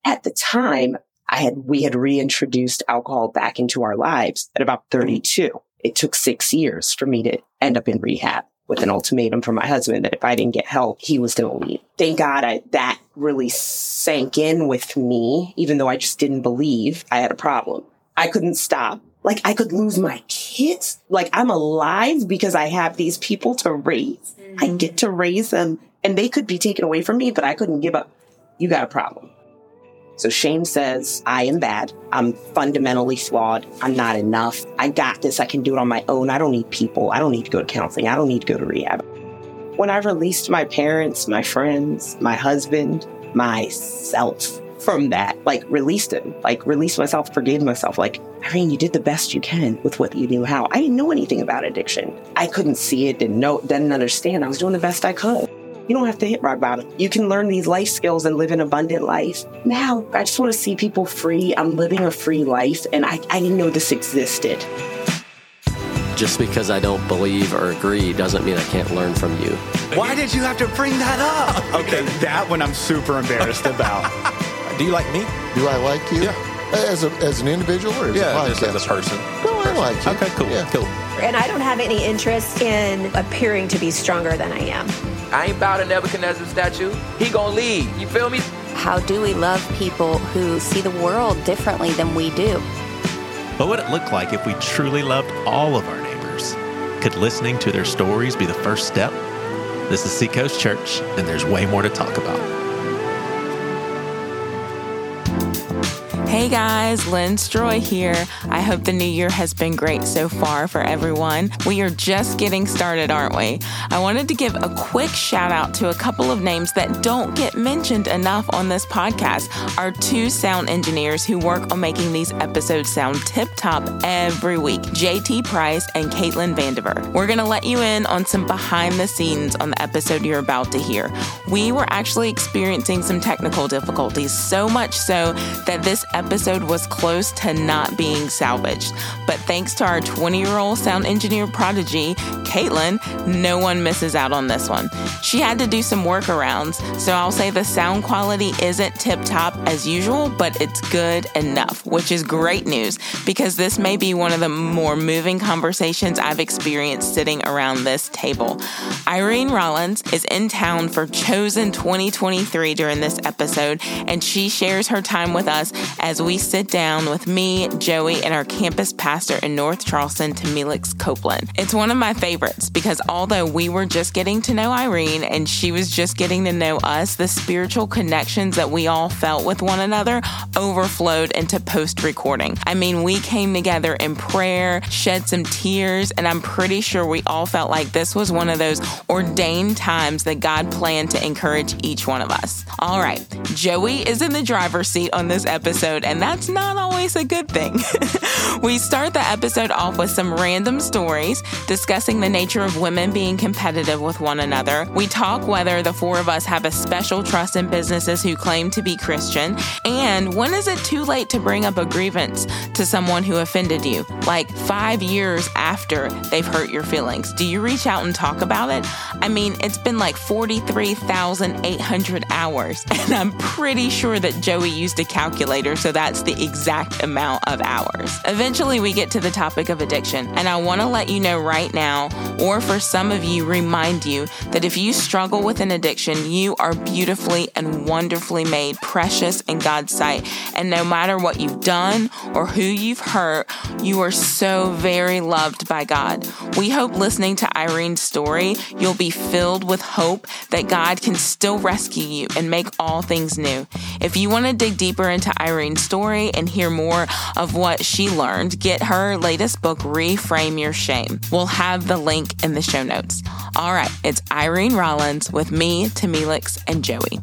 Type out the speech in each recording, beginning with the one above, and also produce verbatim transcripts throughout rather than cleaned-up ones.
At the time, I had, we had reintroduced alcohol back into our lives at about thirty-two. It took six years for me to end up in rehab with an ultimatum from my husband that if I didn't get help, he was going to leave. Thank God I, that really sank in with me, even though I just didn't believe I had a problem. I couldn't stop. Like, I could lose my kids. Like, I'm alive because I have these people to raise. Mm-hmm. I get to raise them, and they could be taken away from me, but I couldn't give up. You got a problem. So shame says, I am bad. I'm fundamentally flawed. I'm not enough. I got this. I can do it on my own. I don't need people. I don't need to go to counseling. I don't need to go to rehab. When I released my parents, my friends, my husband, myself from that, like released it, like released myself, forgave myself. Like, Irene, you did the best you can with what you knew how. I didn't know anything about addiction. I couldn't see it, didn't know, didn't understand. I was doing the best I could. You don't have to hit rock bottom. You can learn these life skills and live an abundant life. Now, I just want to see people free. I'm living a free life, and I, I didn't know this existed. Just because I don't believe or agree doesn't mean I can't learn from you. Why did you have to bring that up? Okay, that one I'm super embarrassed about. Do you like me? Do I like you? Yeah. As a as an individual or as yeah, a just podcast? as a person. No, I like you. Okay, cool, yeah. cool. And I don't have any interest in appearing to be stronger than I am. I ain't bow to Nebuchadnezzar's statue. He gonna lead. You feel me? How do we love people who see the world differently than we do? What would it look like if we truly loved all of our neighbors? Could listening to their stories be the first step? This is Seacoast Church, and there's way more to talk about. Hey guys, Lynn Stroy here. I hope the new year has been great so far for everyone. We are just getting started, aren't we? I wanted to give a quick shout out to a couple of names that don't get mentioned enough on this podcast. Our two sound engineers who work on making these episodes sound tip-top every week, J T Price and Caitlin Vandiver. We're going to let you in on some behind the scenes on the episode you're about to hear. We were actually experiencing some technical difficulties, so much so that this episode was close to not being salvaged. But thanks to our twenty-year-old sound engineer prodigy, Caitlin, no one misses out on this one. She had to do some workarounds, so I'll say the sound quality isn't tip-top as usual, but it's good enough, which is great news because this may be one of the more moving conversations I've experienced sitting around this table. Irene Rollins is in town for Chosen twenty twenty-three during this episode, and she shares her time with us as we sit down with me, Joey, and our campus pastor in North Charleston, Tamilix Copeland. It's one of my favorites because although we were just getting to know Irene and she was just getting to know us, the spiritual connections that we all felt with one another overflowed into post-recording. I mean, we came together in prayer, shed some tears, and I'm pretty sure we all felt like this was one of those ordained times that God planned to encourage each one of us. All right, Joey is in the driver's seat on this episode, and that's not always a good thing. We start the episode off with some random stories discussing the nature of women being competitive with one another. We talk whether the four of us have a special trust in businesses who claim to be Christian, and when is it too late to bring up a grievance to someone who offended you, like five years after they've hurt your feelings? Do you reach out and talk about it? I mean, it's been like forty-three thousand eight hundred hours, and I'm pretty sure that Joey used a calculator, so that's the exact amount of hours. Eventually, we get to the topic of addiction, and I want to let you know right now, or for some of you, remind you that if you struggle with an addiction, you are beautifully and wonderfully made, precious in God's sight, and no matter what you've done or who you've hurt, you are so very loved by God. We hope listening to Irene's story, you'll be filled with hope that God can still rescue you and make all things new. If you want to dig deeper into Irene's story and hear more of what she learned, get her latest book, Reframe Your Shame. We'll have the link in the show notes. All right, it's Irene Rollins with me, Tamilix, and Joey.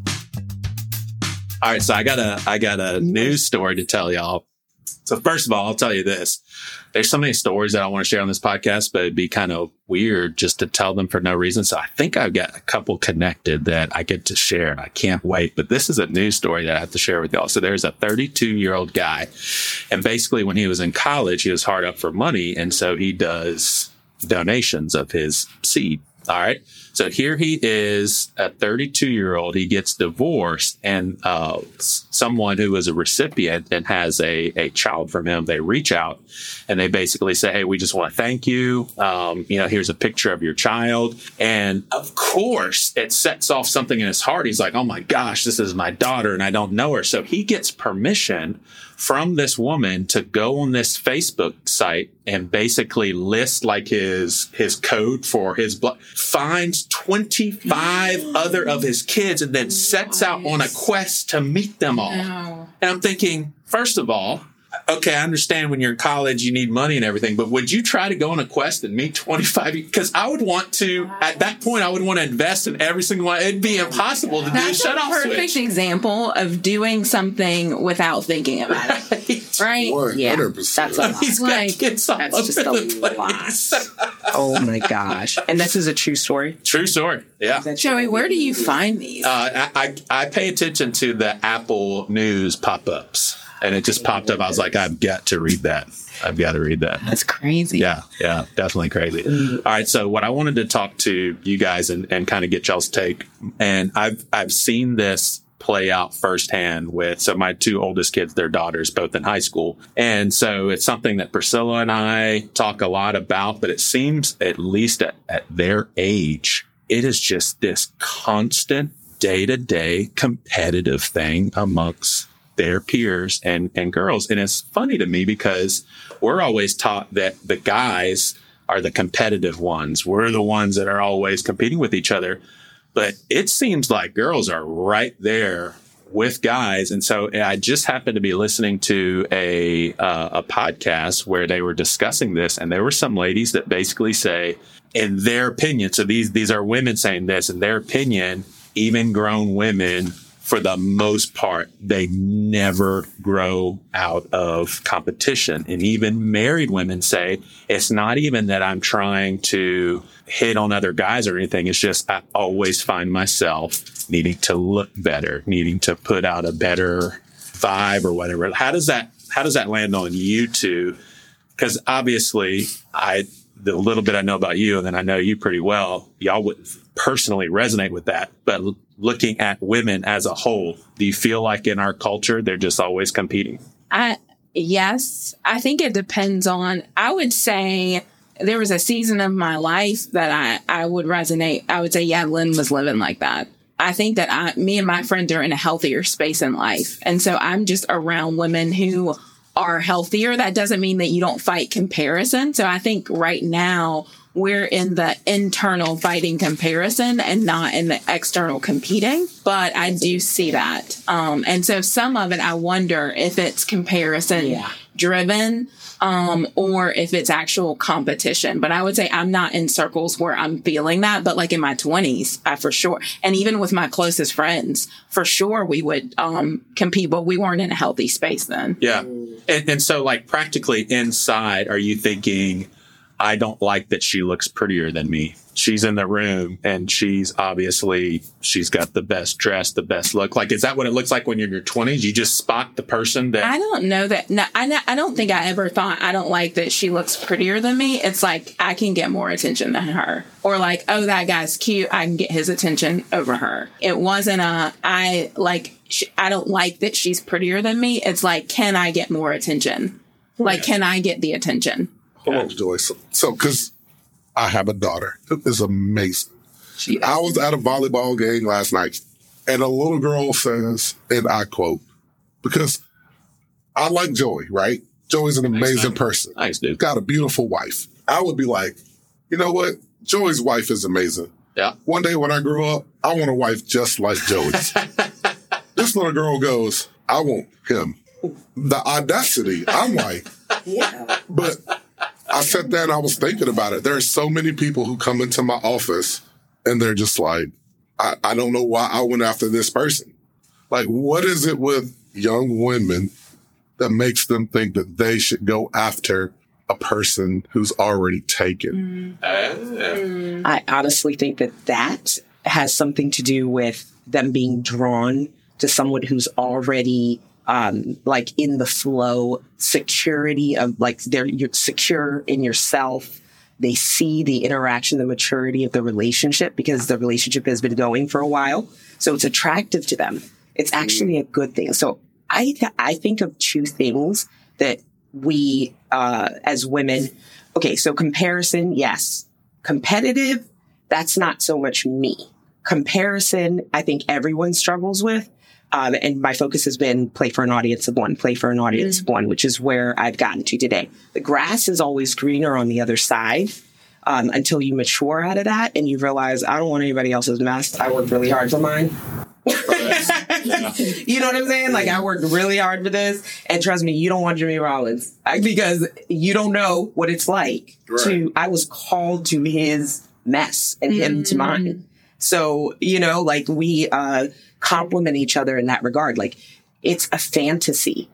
All right, so I got a I got a news story to tell y'all. So first of all, I'll tell you this. There's so many stories that I want to share on this podcast, but it'd be kind of weird just to tell them for no reason. So I think I've got a couple connected that I get to share, and I can't wait. But this is a news story that I have to share with y'all. So there's a thirty-two-year-old guy, and basically when he was in college, he was hard up for money, and so he does donations of his seed. All right. So here he is, a thirty-two year old. He gets divorced, and uh, someone who is a recipient and has a, a child from him, they reach out and they basically say, hey, we just want to thank you. Um, you know, here's a picture of your child. And of course, it sets off something in his heart. He's like, oh my gosh, this is my daughter and I don't know her. So he gets permission from this woman to go on this Facebook site and basically list like his his code for his blood, finds twenty-five other of his kids, and then sets out on a quest to meet them all. And I'm thinking, first of all, okay, I understand when you're in college, you need money and everything, but would you try to go on a quest and meet twenty-five? Because I would want to, at that point, I would want to invest in every single one. It'd be impossible to That's do a shut-off switch. That's a perfect example of doing something without thinking about it. Right? one hundred percent. Yeah, that's a He's lot. got kids all That's over just a the lot. place. Oh my gosh. And this is a true story? True story. Yeah. Joey, where do you find these? Uh, I, I, I pay attention to the Apple News pop-ups. And it just popped up. I was like, I've got to read that. I've got to read that. That's crazy. Yeah, yeah, definitely crazy. All right, so what I wanted to talk to you guys and, and kind of get y'all's take, and I've I've seen this play out firsthand with, so my two oldest kids, their daughters, both in high school. And so it's something that Priscilla and I talk a lot about, but it seems, at least at, at their age, it is just this constant day-to-day competitive thing amongst their peers and, and girls. And it's funny to me because we're always taught that the guys are the competitive ones. We're the ones that are always competing with each other. But it seems like girls are right there with guys. And so I just happened to be listening to a, uh, a podcast where they were discussing this. And there were some ladies that basically say, in their opinion, so these, these are women saying this, in their opinion, even grown women, for the most part, they never grow out of competition. And even married women say, it's not even that I'm trying to hit on other guys or anything. It's just I always find myself needing to look better, needing to put out a better vibe or whatever. How does that, how does that land on you two? Because obviously, I, the little bit I know about you, and then I know you pretty well, y'all would personally resonate with that. But l- looking at women as a whole, do you feel like in our culture, they're just always competing? I, yes, I think it depends on, I would say there was a season of my life that I, I would resonate. I would say, yeah, Lynn was living like that. I think that I, me and my friends are in a healthier space in life. And so I'm just around women who are healthier. That doesn't mean that you don't fight comparison. So I think right now we're in the internal fighting comparison and not in the external competing. But I do see that. Um, and so some of it, I wonder if it's comparison yeah. driven, um, or if it's actual competition. But I would say I'm not in circles where I'm feeling that, but like in my twenties, I for sure. And even with my closest friends, for sure we would, um, compete, but we weren't in a healthy space then. Yeah. And, and so like practically inside, are you thinking, I don't like that she looks prettier than me? She's in the room and she's obviously, she's got the best dress, the best look. Like, is that what it looks like when you're in your twenties? You just spot the person that... I don't know that. No, I, I don't think I ever thought I don't like that she looks prettier than me. It's like, I can get more attention than her. Or like, oh, that guy's cute. I can get his attention over her. It wasn't a, I like, sh- I don't like that she's prettier than me. It's like, can I get more attention? Like, can I get the attention? Hold on, Joyce. So, because I have a daughter who is amazing. She I was at a volleyball game last night, and a little girl says, and I quote, because I like Joey, right? Joey's an amazing nice, person. Nice, dude. Got a beautiful wife. I would be like, you know what? Joey's wife is amazing. Yeah. One day when I grow up, I want a wife just like Joey's. This little girl goes, I want him. The audacity. I'm like, yeah. But I sat there and I was thinking about it. There are so many people who come into my office and they're just like, I, I don't know why I went after this person. Like, what is it with young women that makes them think that they should go after a person who's already taken? Mm. Uh, I honestly think that that has something to do with them being drawn to someone who's already Um, like in the flow, security of like they're you're secure in yourself. they see the interaction, the maturity of the relationship because the relationship has been going for a while. So it's attractive to them. It's actually a good thing. So I, th- I think of two things that we, uh, as women, okay, so comparison, yes. Competitive, that's not so much me. Comparison, I think everyone struggles with. Um, and my focus has been play for an audience of one, play for an audience mm-hmm. of one, which is where I've gotten to today. The grass is always greener on the other side um, until you mature out of that and you realize, I don't want anybody else's mess. I worked really hard for mine. You know what I'm saying? Like, I worked really hard for this. And trust me, you don't want Jimmy Rollins because you don't know what it's like right. to, I was called to his mess and mm-hmm. him to mine. So, you know, like we, uh, complement each other in that regard. Like, it's a fantasy,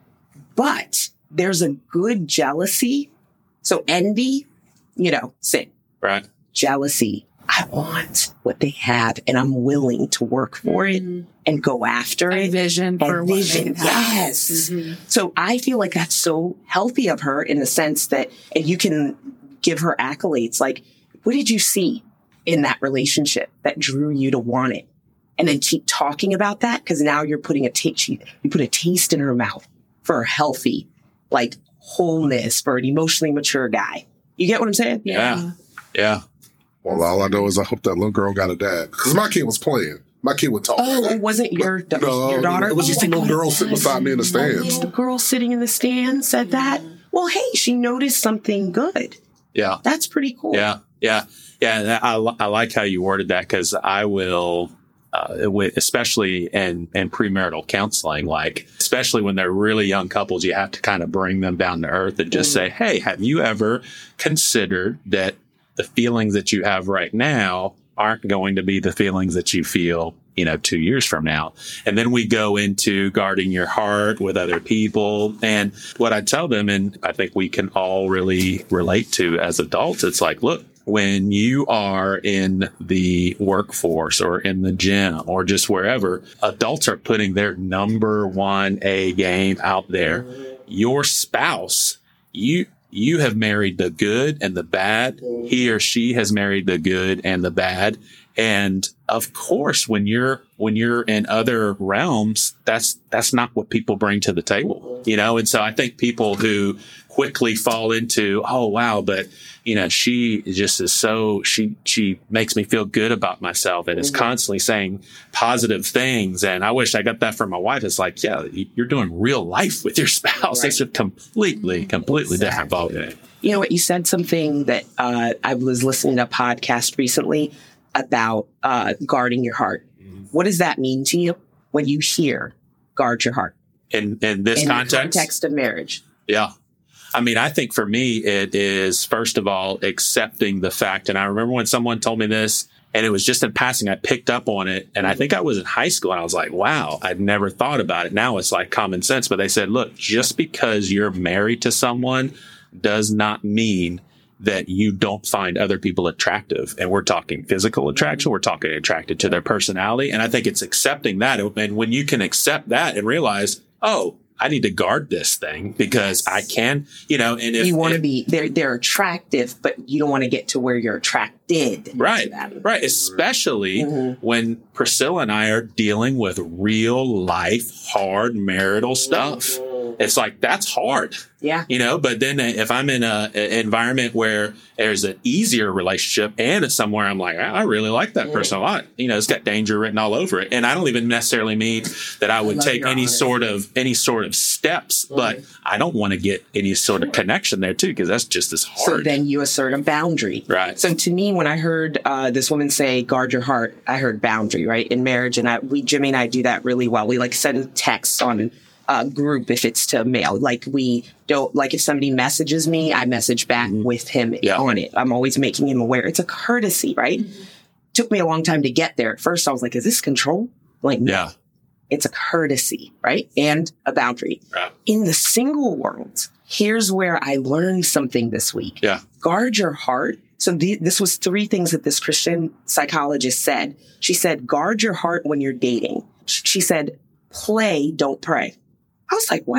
but there's a good jealousy. So envy, you know, sin. Right. Jealousy. I want what they have and I'm willing to work for it mm-hmm. and go after a it. Vision for vision. What they have. Yes. Mm-hmm. So I feel like that's so healthy of her in the sense that, and you can give her accolades. Like, what did you see in that relationship that drew you to want it? And then keep talking about that because now you're putting a taste, you put a taste in her mouth for a healthy, like wholeness for an emotionally mature guy. You get what I'm saying? Yeah. Yeah. Well, all I know is I hope that little girl got a dad because my kid was playing. My kid would talk. Oh, it wasn't your, no, your daughter? It was just oh a little God. girl sitting beside me in the stands. The girl sitting in the stands said that. Well, hey, she noticed something good. Yeah. That's pretty cool. Yeah. Yeah. Yeah. I, I like how you worded that because I will, uh, especially in, in premarital counseling, like, especially when they're really young couples, you have to kind of bring them down to earth and just mm. say, hey, have you ever considered that the feelings that you have right now aren't going to be the feelings that you feel, you know, two years from now. And then we go into guarding your heart with other people. And what I tell them, and I think we can all really relate to as adults, it's like, look, when you are in the workforce or in the gym or just wherever, adults are putting their number one A game out there. Your spouse, you, You have married the good and the bad. He or she has married the good and the bad. And of course, when you're, when you're in other realms, that's, that's not what people bring to the table, you know? And so I think people who quickly fall into, oh, wow, but you know, she just is so, she, she makes me feel good about myself and is constantly saying positive things. And I wish I got that from my wife. It's like, yeah, you're doing real life with your spouse. Right. It's a completely, completely exactly. different ballgame. You know what? You said something that, uh, I was listening to a podcast recently about, uh, guarding your heart. Mm-hmm. What does that mean to you when you hear guard your heart? In, in this in context? In the context of marriage. Yeah. I mean, I think for me, it is, first of all, accepting the fact. And I remember when someone told me this, and it was just in passing, I picked up on it. And I think I was in high school, and I was like, wow, I'd never thought about it. Now it's like common sense. But they said, look, just because you're married to someone does not mean that you don't find other people attractive. And we're talking physical attraction. We're talking attracted to their personality. And I think it's accepting that. And when you can accept that and realize, oh, I need to guard this thing because I can, you know, and if you want to if, be, they're, they're attractive, but you don't want to get to where you're attracted. Right. To them. Right. Especially mm-hmm. when Priscilla and I are dealing with real life, hard marital stuff. It's like, that's hard. Yeah. You know, but then if I'm in a, a environment where there's an easier relationship and it's somewhere I'm like, I really like that person a lot. You know, it's got danger written all over it. And I don't even necessarily mean that I would I take any sort of, any sort of steps, mm-hmm. but I don't want to get any sort of connection there too, because that's just as hard. So then you assert a boundary. Right. So to me, when I heard, uh, this woman say, guard your heart, I heard boundary, right? In marriage. And I, we, Jimmy and I do that really well. We like send texts on Uh, group if it's to mail. Like we don't, like if somebody messages me, I message back mm-hmm. with him yeah. on it. I'm always making him aware. It's a courtesy, right? Mm-hmm. Took me a long time to get there. At first I was like, is this control? Like, no. Yeah. It's a courtesy, right? And a boundary. Right. In the single world, here's where I learned something this week. Yeah. Guard your heart. So th- this was three things that this Christian psychologist said. She said, guard your heart when you're dating. She said, play, don't pray. I was like, what?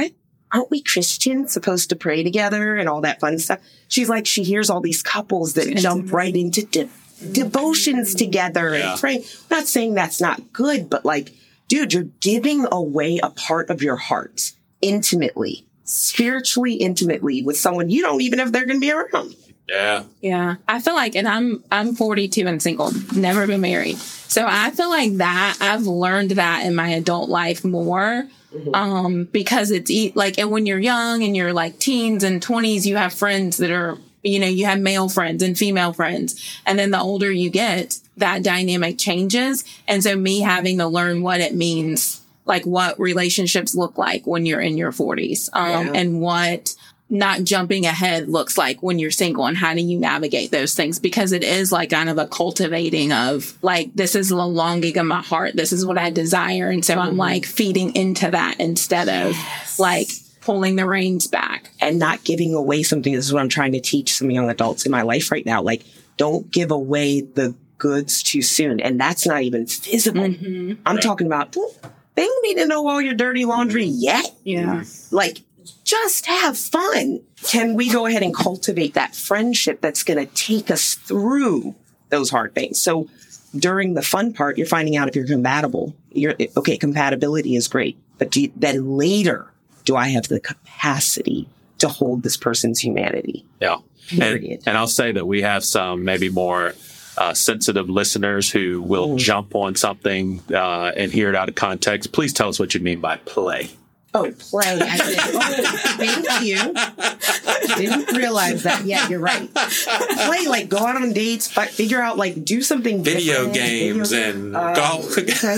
aren't we Christians supposed to pray together and all that fun stuff? She's like, she hears all these couples that jump right into de- devotions together Yeah. and pray. I'm not saying that's not good, but like, dude, you're giving away a part of your heart intimately, spiritually intimately with someone you don't even know if they're going to be around. Yeah. Yeah. I feel like, and I'm, I'm forty-two and single, never been married. So I feel like that I've learned that in my adult life more. Mm-hmm. Um, because it's e- like, and when you're young and you're like teens and twenties, you have friends that are, you know, you have male friends and female friends. And then the older you get, that dynamic changes. And so me having to learn what it means, like what relationships look like when you're in your forties, um, yeah. and what not jumping ahead looks like when you're single, and how do you navigate those things? Because it is like kind of a cultivating of like, this is the longing of my heart. This is what I desire. And so mm-hmm. I'm like feeding into that instead of yes. like pulling the reins back and not giving away something. This is what I'm trying to teach some young adults in my life right now. Like, don't give away the goods too soon. And that's not even visible. Mm-hmm. I'm right. talking about, they don't need to know all your dirty laundry yet. Yeah. Like, just have fun. Can we go ahead and cultivate that friendship that's going to take us through those hard things? So during the fun part, you're finding out if you're compatible. You're okay. Compatibility is great, but do you, then later, do I have the capacity to hold this person's humanity? Yeah. And, and I'll say that we have some maybe more uh, sensitive listeners who will mm. jump on something uh, and hear it out of context. Please tell us what you mean by play. Oh, play. I said, oh, thank you. Didn't realize that. Yeah, you're right. Play, like, go out on dates, fi- figure out, like, do something Video different. games Video, and uh, golf.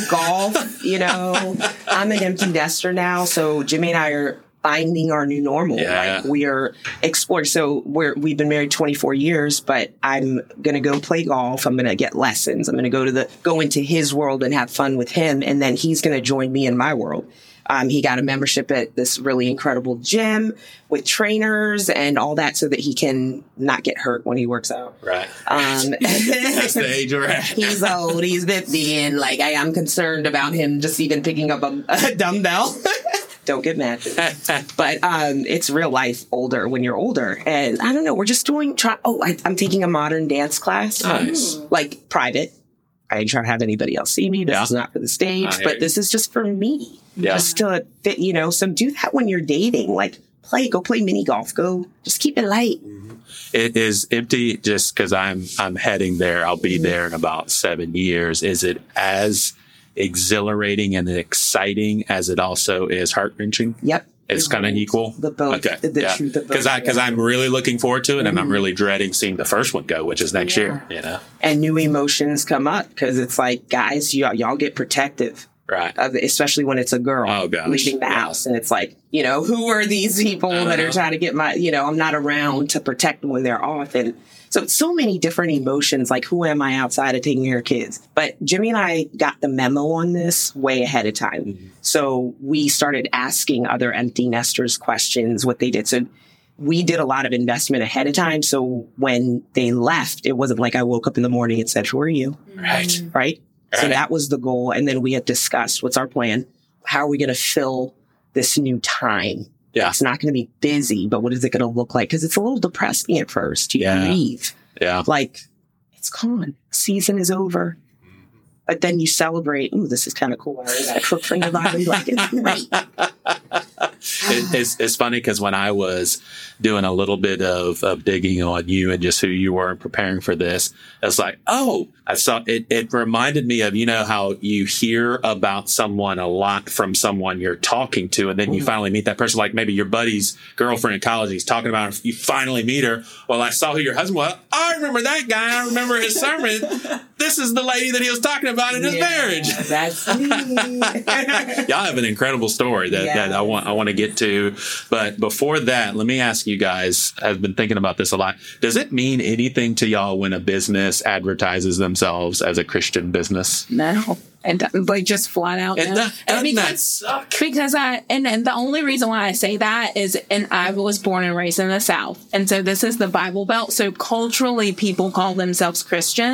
golf, you know. I'm an empty nester now, so Jimmy and I are finding our new normal. Yeah. Like, we are exploring. So we're, we've been married twenty-four years, but I'm going to go play golf. I'm going to get lessons. I'm going to go to the, go into his world and have fun with him. And then he's going to join me in my world. Um, he got a membership at this really incredible gym with trainers and all that so that he can not get hurt when he works out. Right. Um, That's the age we're at. He's old. He's fifty. And like, I am concerned about him just even picking up a, a dumbbell. Don't get mad. But um, it's real life older when you're older. And I don't know. We're just doing, try, oh, I, I'm taking a modern dance class. Nice. Like private. I ain't trying to have anybody else see me. This yeah. is not for the stage, but this is just for me. Yeah. Just to fit, you know, so do that when you're dating. Like, play, go play mini golf. Go, just keep it light. Mm-hmm. It is empty just because I'm, I'm heading there. I'll be mm-hmm. there in about seven years. Is it as exhilarating and exciting as it also is heart-wrenching? Yep. It's kind of equal. The both. Okay. The, the yeah. truth of both. Because I, because yeah. I'm really looking forward to it, and mm-hmm. I'm really dreading seeing the first one go, which is next yeah. year. You know. And new emotions come up because it's like, guys, y'all, y'all get protective, right? Of, especially when it's a girl oh, gosh. leaving the yeah. house, and it's like, you know, who are these people uh-huh. that are trying to get my, you know, I'm not around to protect them when they're off, and so so many different emotions. Like, who am I outside of taking care of kids? But Jimmy and I got the memo on this way ahead of time. Mm-hmm. So we started asking other empty nesters questions, what they did. So we did a lot of investment ahead of time. So when they left, it wasn't like I woke up in the morning and said, who are you? Right. Right. Right. So that was the goal. And then we had discussed, what's our plan? How are we going to fill this new time? Yeah. It's not going to be busy, but what is it going to look like? Because it's a little depressing at first. You yeah. grieve. Yeah. Like, it's gone. Season is over. But then you celebrate. Ooh, this is kind of cool. I got to cook for anybody. Like, it's great. It, it's, it's funny because when I was doing a little bit of, of digging on you and just who you were and preparing for this, I was like, oh, I saw it. It reminded me of, you know, how you hear about someone a lot from someone you're talking to, and then you finally meet that person, like maybe your buddy's girlfriend in college. He's talking about her. You finally meet her. Well, I saw who your husband was. I remember that guy. I remember his sermon. This is the lady that he was talking about in his yeah, marriage. That's me. Y'all have an incredible story that, yes. that I want I want to get to. But before that, let me ask you guys, I've been thinking about this a lot. Does it mean anything to y'all when a business advertises themselves as a Christian business? No. And like just flat out. And, no. that, and because, that suck? because I, and, and the only reason why I say that is, and I was born and raised in the South. And so this is the Bible Belt. So culturally people call themselves Christian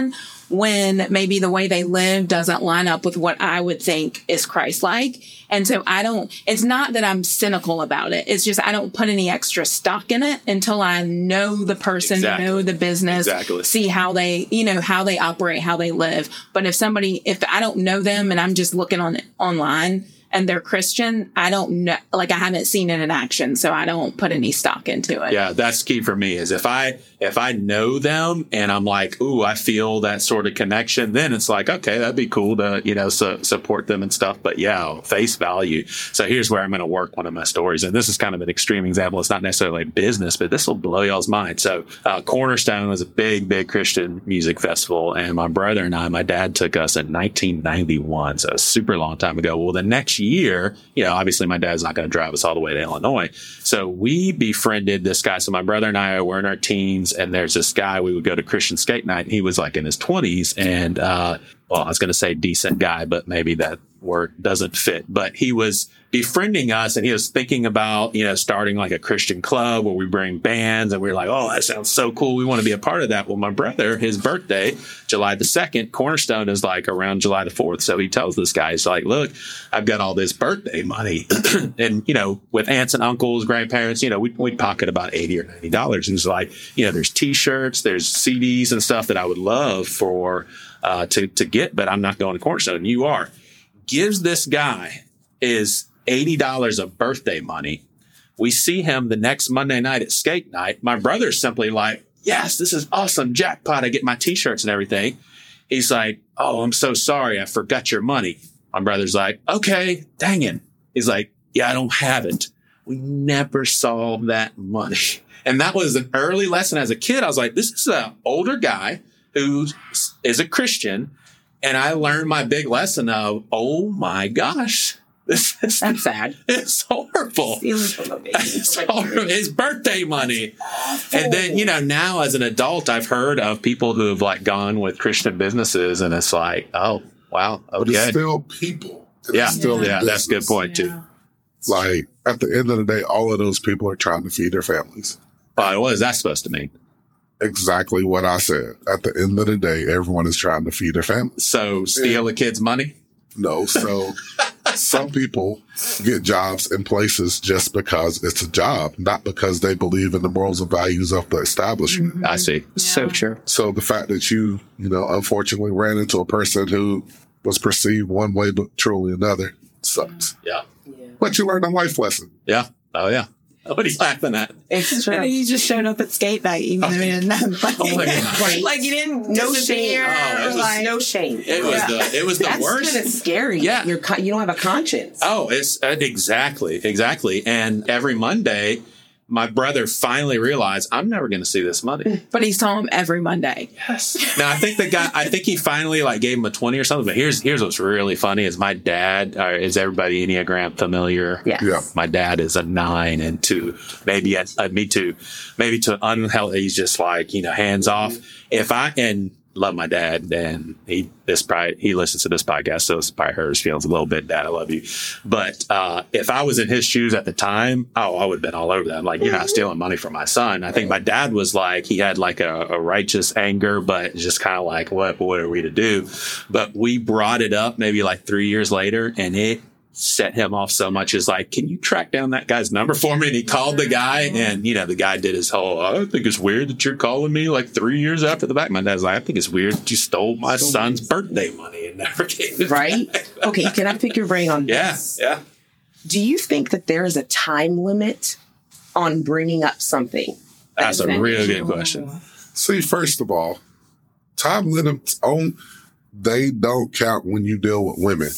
when maybe the way they live doesn't line up with what I would think is Christ-like. And so I don't, it's not that I'm cynical about it. It's just I don't put any extra stock in it until I know the person, Exactly. know the business, Exactly. see how they, you know, how they operate, how they live. But if somebody, if I don't know them and I'm just looking on online and they're Christian, I don't know, like I haven't seen it in action, so I don't put any stock into it. Yeah, that's key for me is if I if I know them and I'm like, ooh, I feel that sort of connection, then it's like, okay, that'd be cool to, you know, su- support them and stuff. But yeah, face value. So here's where I'm going to work one of my stories. And this is kind of an extreme example. It's not necessarily business, but this will blow y'all's mind. So uh, Cornerstone was a big, big Christian music festival. And my brother and I, my dad took us in nineteen ninety-one. So a super long time ago. Well, the next year, you know, obviously my dad's not going to drive us all the way to Illinois. So we befriended this guy. So my brother and I were in our teens, and there's this guy, we would go to Christian skate night. He was like in his twenties, and, uh, well, I was going to say decent guy, but maybe that word doesn't fit. But he was befriending us, and he was thinking about, you know, starting like a Christian club where we bring bands, and we were like, oh, that sounds so cool. We want to be a part of that. Well, my brother, his birthday, July the second, Cornerstone is like around July the fourth. So he tells this guy, he's like, look, I've got all this birthday money. And, you know, with aunts and uncles, grandparents, you know, we, we'd pocket about eighty or ninety dollars. And he's like, you know, there's t-shirts, there's C Ds and stuff that I would love for, uh, to, to get, but I'm not going to Cornerstone. You are. Gives this guy is eighty dollars of birthday money. We see him the next Monday night at skate night. My brother's simply like, yes, this is awesome. Jackpot. I get my t-shirts and everything. He's like, oh, I'm so sorry. I forgot your money. My brother's like, okay, dang it. He's like, yeah, I don't have it. We never saw that money. And that was an early lesson as a kid. I was like, this is an older guy who is a Christian. And I learned my big lesson of, oh my gosh, this is That's sad. It's horrible. It's horrible. His birthday money. And then, you know, now as an adult, I've heard of people who have like gone with Christian businesses, and it's like, oh, wow. Oh, but it's good. still people. It's Yeah. still Yeah. That's a good business. point too. Like, at the end of the day, all of those people are trying to feed their families. Well, what is that supposed to mean? Exactly what I said. At the end of the day, everyone is trying to feed their families. So steal a kid's money? No. So some people get jobs in places just because it's a job, not because they believe in the morals and values of the establishment. I see. So true. So the fact that you, you know, unfortunately ran into a person who was perceived one way but truly another sucks. Yeah. But you learned a life lesson. Yeah. Oh, yeah. What are you laughing at? It's true. And then you just showed up at skate night, even though you didn't have money. Oh my God. Like you didn't No disappear. shame. Oh, it was- like, no shame. It was Yeah. the it was the That's worst. kind of scary. Yeah. You're, con- you don't have a conscience. Oh, it's uh, exactly, exactly. And every Monday, my brother finally realized I'm never going to see this money. but he's telling him every Monday. Yes. Now I think the guy, I think he finally like gave him a twenty or something. But here's here's what's really funny is my dad. Uh, is everybody Enneagram familiar? Yes. Yeah. My dad is a nine and two, maybe a, uh, me too, maybe to unhealthy. He's just like, you know, hands off. If I and love my dad, and he this probably he listens to this podcast, so it's probably hurt his feelings a little bit. Dad, I love you, but uh, if I was in his shoes at the time, oh, I would have been all over that. I'm like, you're not stealing money from my son. I think my dad was like, he had like a, a righteous anger, but just kind of like, what what are we to do? But we brought it up maybe like three years later, and it set him off so much. Is like, can you track down that guy's number for me? And he called the guy, and you know, the guy did his whole, I think it's weird that you're calling me like three years after the fact. My dad's like, I think it's weird that you stole my son's birthday money and never gave it Right? back. Okay, can I pick your brain on Yeah, this? yeah. Do you think that there is a time limit on bringing up something? That's a Like, really good question. See, first of all, time limits on they don't count when you deal with women.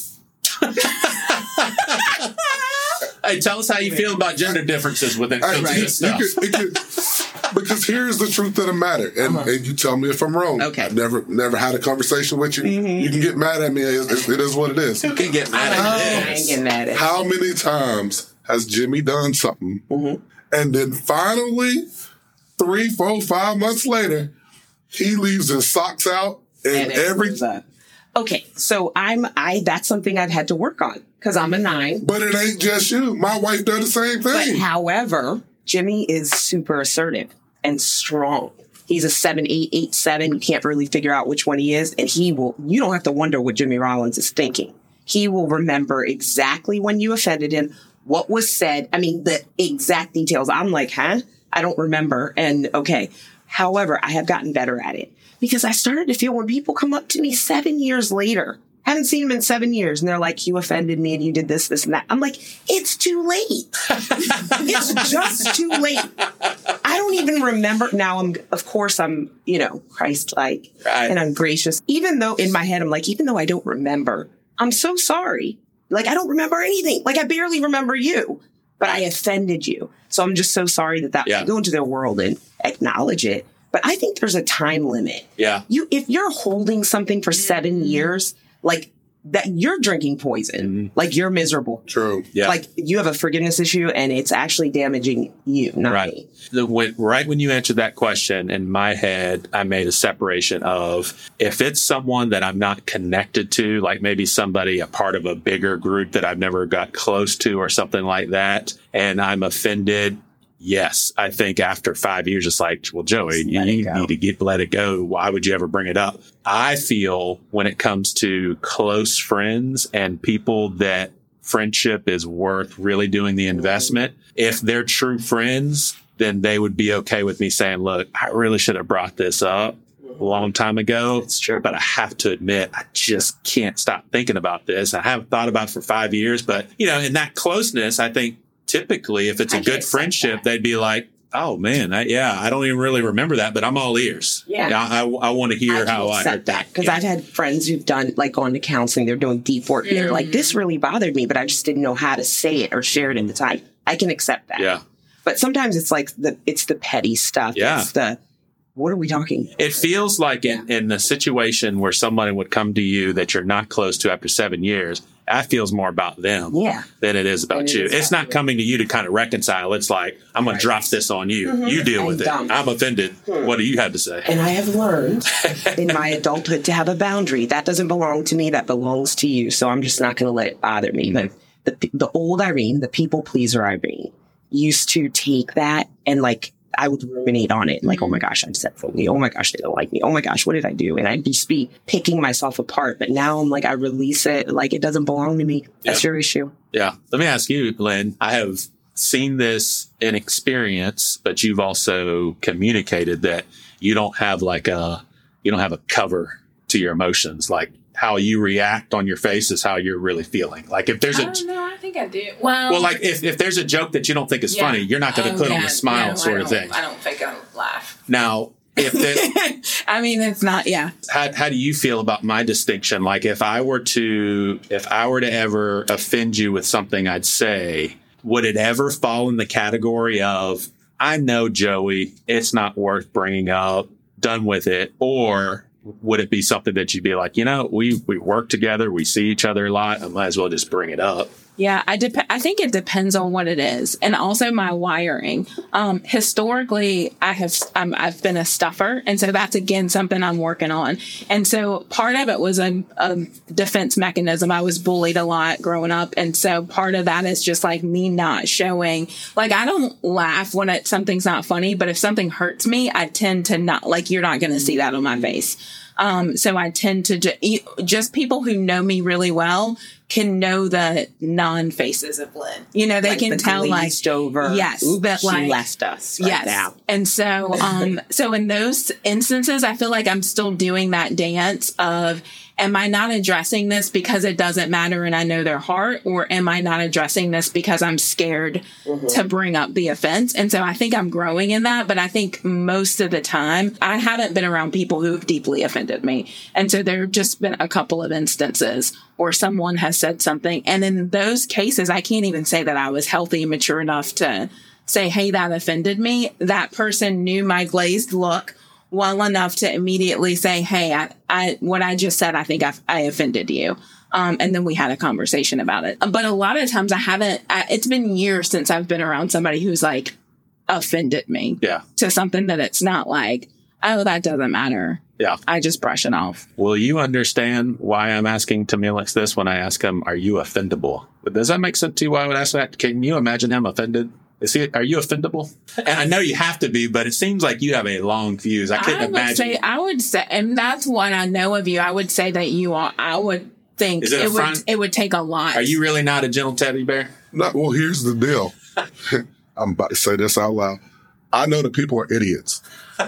Hey, tell us how you feel about gender differences within Hey, right. you- you stuff. could- it could- because here's the truth of the matter, and, Uh-huh. and you tell me if I'm wrong. Okay. I've never never had a conversation with you. You can get mad at me. It, it is what it is. Who can get mad I at ain't this? getting mad at How many times has Jimmy done something, Mm-hmm. and then finally, three, four, five months later, he leaves his socks out and, And it every. blows up. Okay, so I'm I. That's something I've had to work on because I'm a nine. But it ain't just you. My wife does the same But thing. however, Jimmy is super assertive and strong. He's a seven, eight, eight, seven. You can't really figure out which one he is. And he will, you don't have to wonder what Jimmy Rollins is thinking. He will remember exactly when you offended him, what was said. I mean, the exact details. I'm like, huh? I don't remember. And okay. However, I have gotten better at it because I started to feel when people come up to me seven years later, haven't seen them in seven years. And they're like, you offended me and you did this, this, and that. I'm like, it's too late. It's just too late. I don't even remember. Now, I'm, of course, I'm, you know, Christ-like right. and I'm gracious. Even though in my head, I'm like, even though I don't remember, I'm so sorry. Like, I don't remember anything. Like, I barely remember you, but I offended you. So I'm just so sorry that that yeah. go into their world and acknowledge it. But I think there's a time limit. Yeah. You, if you're holding something for seven years, like that, you're drinking poison. Mm-hmm. Like you're miserable. True. Yeah. Like you have a forgiveness issue and it's actually damaging you, not right. me. The, when, right when you answered that question, in my head, I made a separation of if it's someone that I'm not connected to, like maybe somebody a part of a bigger group that I've never got close to or something like that, and I'm offended. Yes, I think after five years, it's like, well, Joey, you need to get let it go. Why would you ever bring it up? I feel when it comes to close friends and people that friendship is worth really doing the investment, if they're true friends, then they would be okay with me saying, look, I really should have brought this up a long time ago. It's true. But I have to admit, I just can't stop thinking about this. I haven't thought about it for five years. But, you know, in that closeness, I think, typically, if it's a good friendship, they'd be like, oh, man, I, yeah, I don't even really remember that, but I'm all ears. Yeah. yeah I, I want to hear I how I accept that. Because yeah. I've had friends who've done, like, gone to counseling. They're doing deep work. Mm-hmm. They're like, this really bothered me, but I just didn't know how to say it or share it in the time. I can accept that. Yeah. But sometimes it's like the it's the petty stuff. Yeah. It's the, what are we talking about? It feels like in, in the situation where somebody would come to you that you're not close to after seven years, that feels more about them yeah. than it is about it you. Is it's not coming to you to kind of reconcile. It's like, I'm going right. to drop this on you. Mm-hmm. You deal with dumb. it. I'm offended. Hmm. What do you have to say? And I have learned in my adulthood to have a boundary. That doesn't belong to me. That belongs to you. So I'm just not going to let it bother me. Mm-hmm. But the, the old Irene, the people pleaser Irene, used to take that and like, I would ruminate on it. Like, oh my gosh, I said something. Oh my gosh, they don't like me. Oh my gosh, what did I do? And I'd just be picking myself apart. But now I'm like, I release it. Like, it doesn't belong to me. That's yeah. your issue. Yeah. Let me ask you, Lynn, I have seen this in experience, but you've also communicated that you don't have like a, you don't have a cover to your emotions. Like how you react on your face is how you're really feeling. Like if there's a, I don't know. I think I do. Well, well, like if, if there's a joke that you don't think is yeah. funny, you're not going to oh, put yeah. on a smile no, sort of thing. I don't think I'll laugh. Now, if the, I mean, it's not, yeah. How, how do you feel about my distinction? Like if I were to, if I were to ever offend you with something I'd say, would it ever fall in the category of, I know, Joey, it's not worth bringing up, done with it? Or would it be something that you'd be like, you know, we, we work together, we see each other a lot, I might as well just bring it up? Yeah, I dep- I think it depends on what it is, and also my wiring. Um, historically, I have um, I've been a stuffer, and so that's again something I'm working on. And so part of it was a, a defense mechanism. I was bullied a lot growing up, and so part of that is just like me not showing. Like I don't laugh when it, something's not funny, but if something hurts me, I tend to not. Like you're not going to see that on my face. Um, so I tend to ju- just people who know me really well can know the non-faces of Lynn. You know, they like can the tell like, over. yes, Oops, that she like, left us right yes. now. And so, um, so in those instances, I feel like I'm still doing that dance of, am I not addressing this because it doesn't matter and I know their heart, or am I not addressing this because I'm scared mm-hmm. to bring up the offense? And so I think I'm growing in that, but I think most of the time I haven't been around people who have deeply offended me. And so there have just been a couple of instances or someone has said something. And in those cases, I can't even say that I was healthy and mature enough to say, hey, that offended me. That person knew my glazed look well enough to immediately say, hey, I, I what I just said, I think I, I offended you. Um, and then we had a conversation about it. But a lot of times I haven't, I, it's been years since I've been around somebody who's like offended me yeah. to something that it's not like, oh, that doesn't matter. Yeah. I just brush it off. Will you understand why I'm asking Tamilix this when I ask him, are you offendable? Does that make sense to you why I would ask that? Can you imagine him offended? Is he, are you offendable? And I know you have to be, but it seems like you have a long fuse. I couldn't I would imagine. Say, I would say, and that's what I know of you. I would say that you are, I would think Is it, it a would, front? it would take a lot. Are you really not a gentle teddy bear? No, well, here's the deal. I'm about to say this out loud. I know that people are idiots.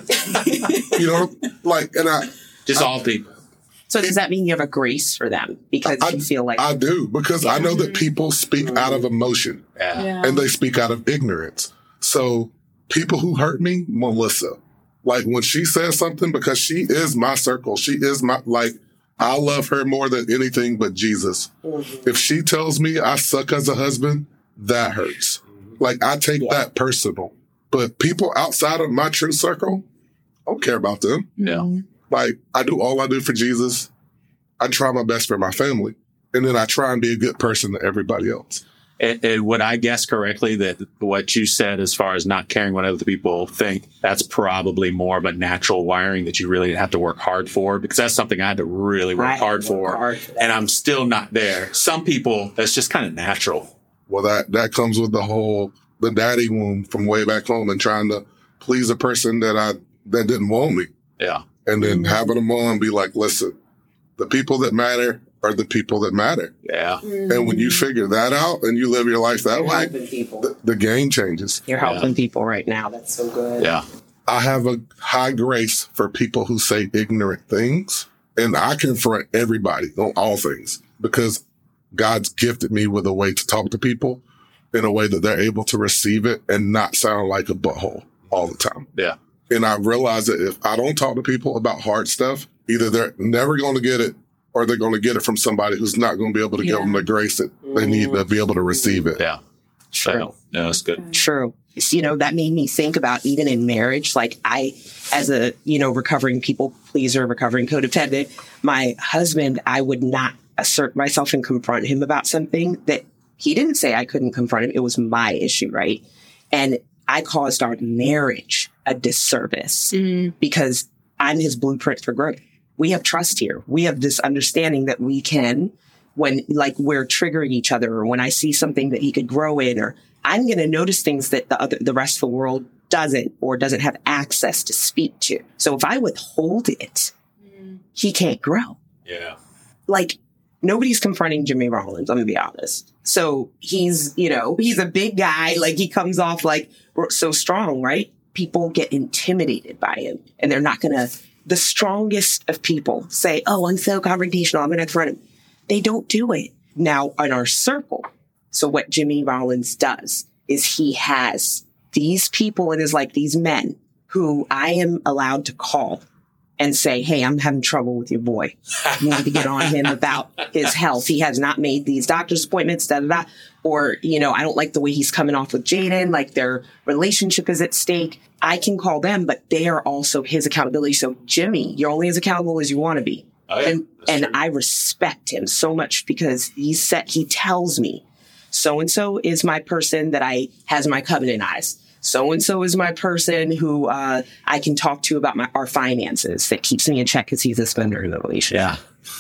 You know, like, and I. Just I, all people. So does that mean you have a grace for them because I, you feel like I do, because I know that people speak out of emotion Yeah. Yeah. and they speak out of ignorance. So people who hurt me, Melissa, like when she says something, because she is my circle, she is my, like, I love her more than anything but Jesus. Mm-hmm. If she tells me I suck as a husband, that hurts. Like, I take yeah. that personal. But people outside of my true circle, I don't care about them. Yeah. Like, I do all I do for Jesus. I try my best for my family. And then I try and be a good person to everybody else. And, and would I guess correctly that what you said as far as not caring what other people think, that's probably more of a natural wiring that you really have to work hard for? Because that's something I had to really work I hard work for. hard for and I'm still not there. Some people, that's just kind of natural. Well, that, that comes with the whole, the daddy wound from way back home and trying to please a person that I, that didn't want me. Yeah. And then having them on and be like, listen, the people that matter are the people that matter. Yeah. Mm-hmm. And when you figure that out and you live your life that You're way, the, the game changes. You're helping yeah. people right now. That's so good. Yeah. I have a high grace for people who say ignorant things. And I confront everybody on all things because God's gifted me with a way to talk to people in a way that they're able to receive it and not sound like a butthole all the time. Yeah. And I realize that if I don't talk to people about hard stuff, either they're never going to get it or they're going to get it from somebody who's not going to be able to yeah. give them the grace that they need to be able to receive it. Yeah. True. Yeah, that's good. True. You know, that made me think about even in marriage, like I, as a, you know, recovering people pleaser, recovering codependent, my husband, I would not assert myself and confront him about something that he didn't say I couldn't confront him. It was my issue, right? And I caused our marriage a disservice mm. because I'm his blueprint for growth. We have trust here. We have this understanding that we can, when like we're triggering each other, or when I see something that he could grow in, or I'm going to notice things that the other, the rest of the world doesn't or doesn't have access to speak to. So if I withhold it, mm. he can't grow. Yeah. Like nobody's confronting Jimmy Rollins. I'm going to be honest. So he's, you know, he's a big guy. Like he comes off like so strong, right? People get intimidated by him and they're not going to, the strongest of people say, oh, I'm so confrontational, I'm going to confront him. They don't do it. Now in our circle. So what Jimmy Rollins does is he has these people in his life, these men who I am allowed to call and say, hey, I'm having trouble with your boy. You need to get on him about his health. He has not made these doctor's appointments, da, da, da. Or, you know, I don't like the way he's coming off with Jaden, like their relationship is at stake. I can call them, but they are also his accountability. So Jimmy, you're only as accountable as you want to be. Oh, yeah. And, and I respect him so much because he said, he tells me, so-and-so is my person that I has my covenant eyes. So-and-so is my person who uh, I can talk to about my our finances that keeps me in check because he's a spender in the relationship. Yeah.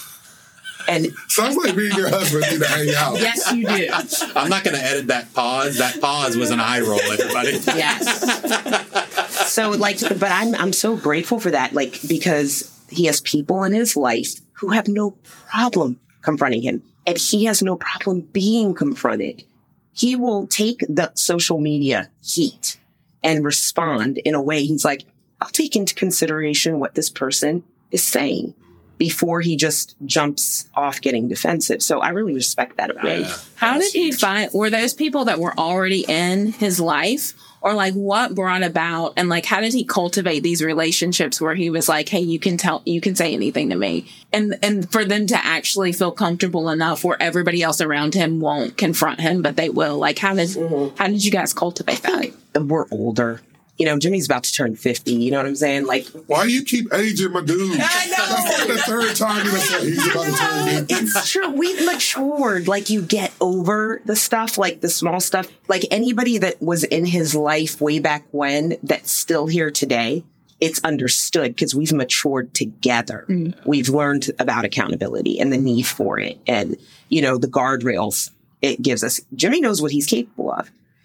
And sounds like me and your husband need to hang out. Yes, you do. I'm not going to edit that pause. That pause was an eye roll, everybody. Yes. So like, but I'm I'm so grateful for that, like because he has people in his life who have no problem confronting him, and he has no problem being confronted. He will take the social media heat and respond in a way he's like, I'll take into consideration what this person is saying before he just jumps off getting defensive. So I really respect that about him. How did he find, were those people that were already in his life? Or like what brought about, and like how did he cultivate these relationships where he was like, hey, you can tell, you can say anything to me. And and for them to actually feel comfortable enough where everybody else around him won't confront him, but they will. Like how did, mm-hmm. how did you guys cultivate that? We're older. You know, Jimmy's about to turn fifty. You know what I'm saying? Like, why do you keep aging my dude? I know. That's the third time you said he's about to turn fifty. It's true. We've matured. Like, you get over the stuff, like the small stuff. Like, anybody that was in his life way back when that's still here today, it's understood because we've matured together. Mm. We've learned about accountability and the need for it. And, you know, the guardrails it gives us. Jimmy knows what he's capable of.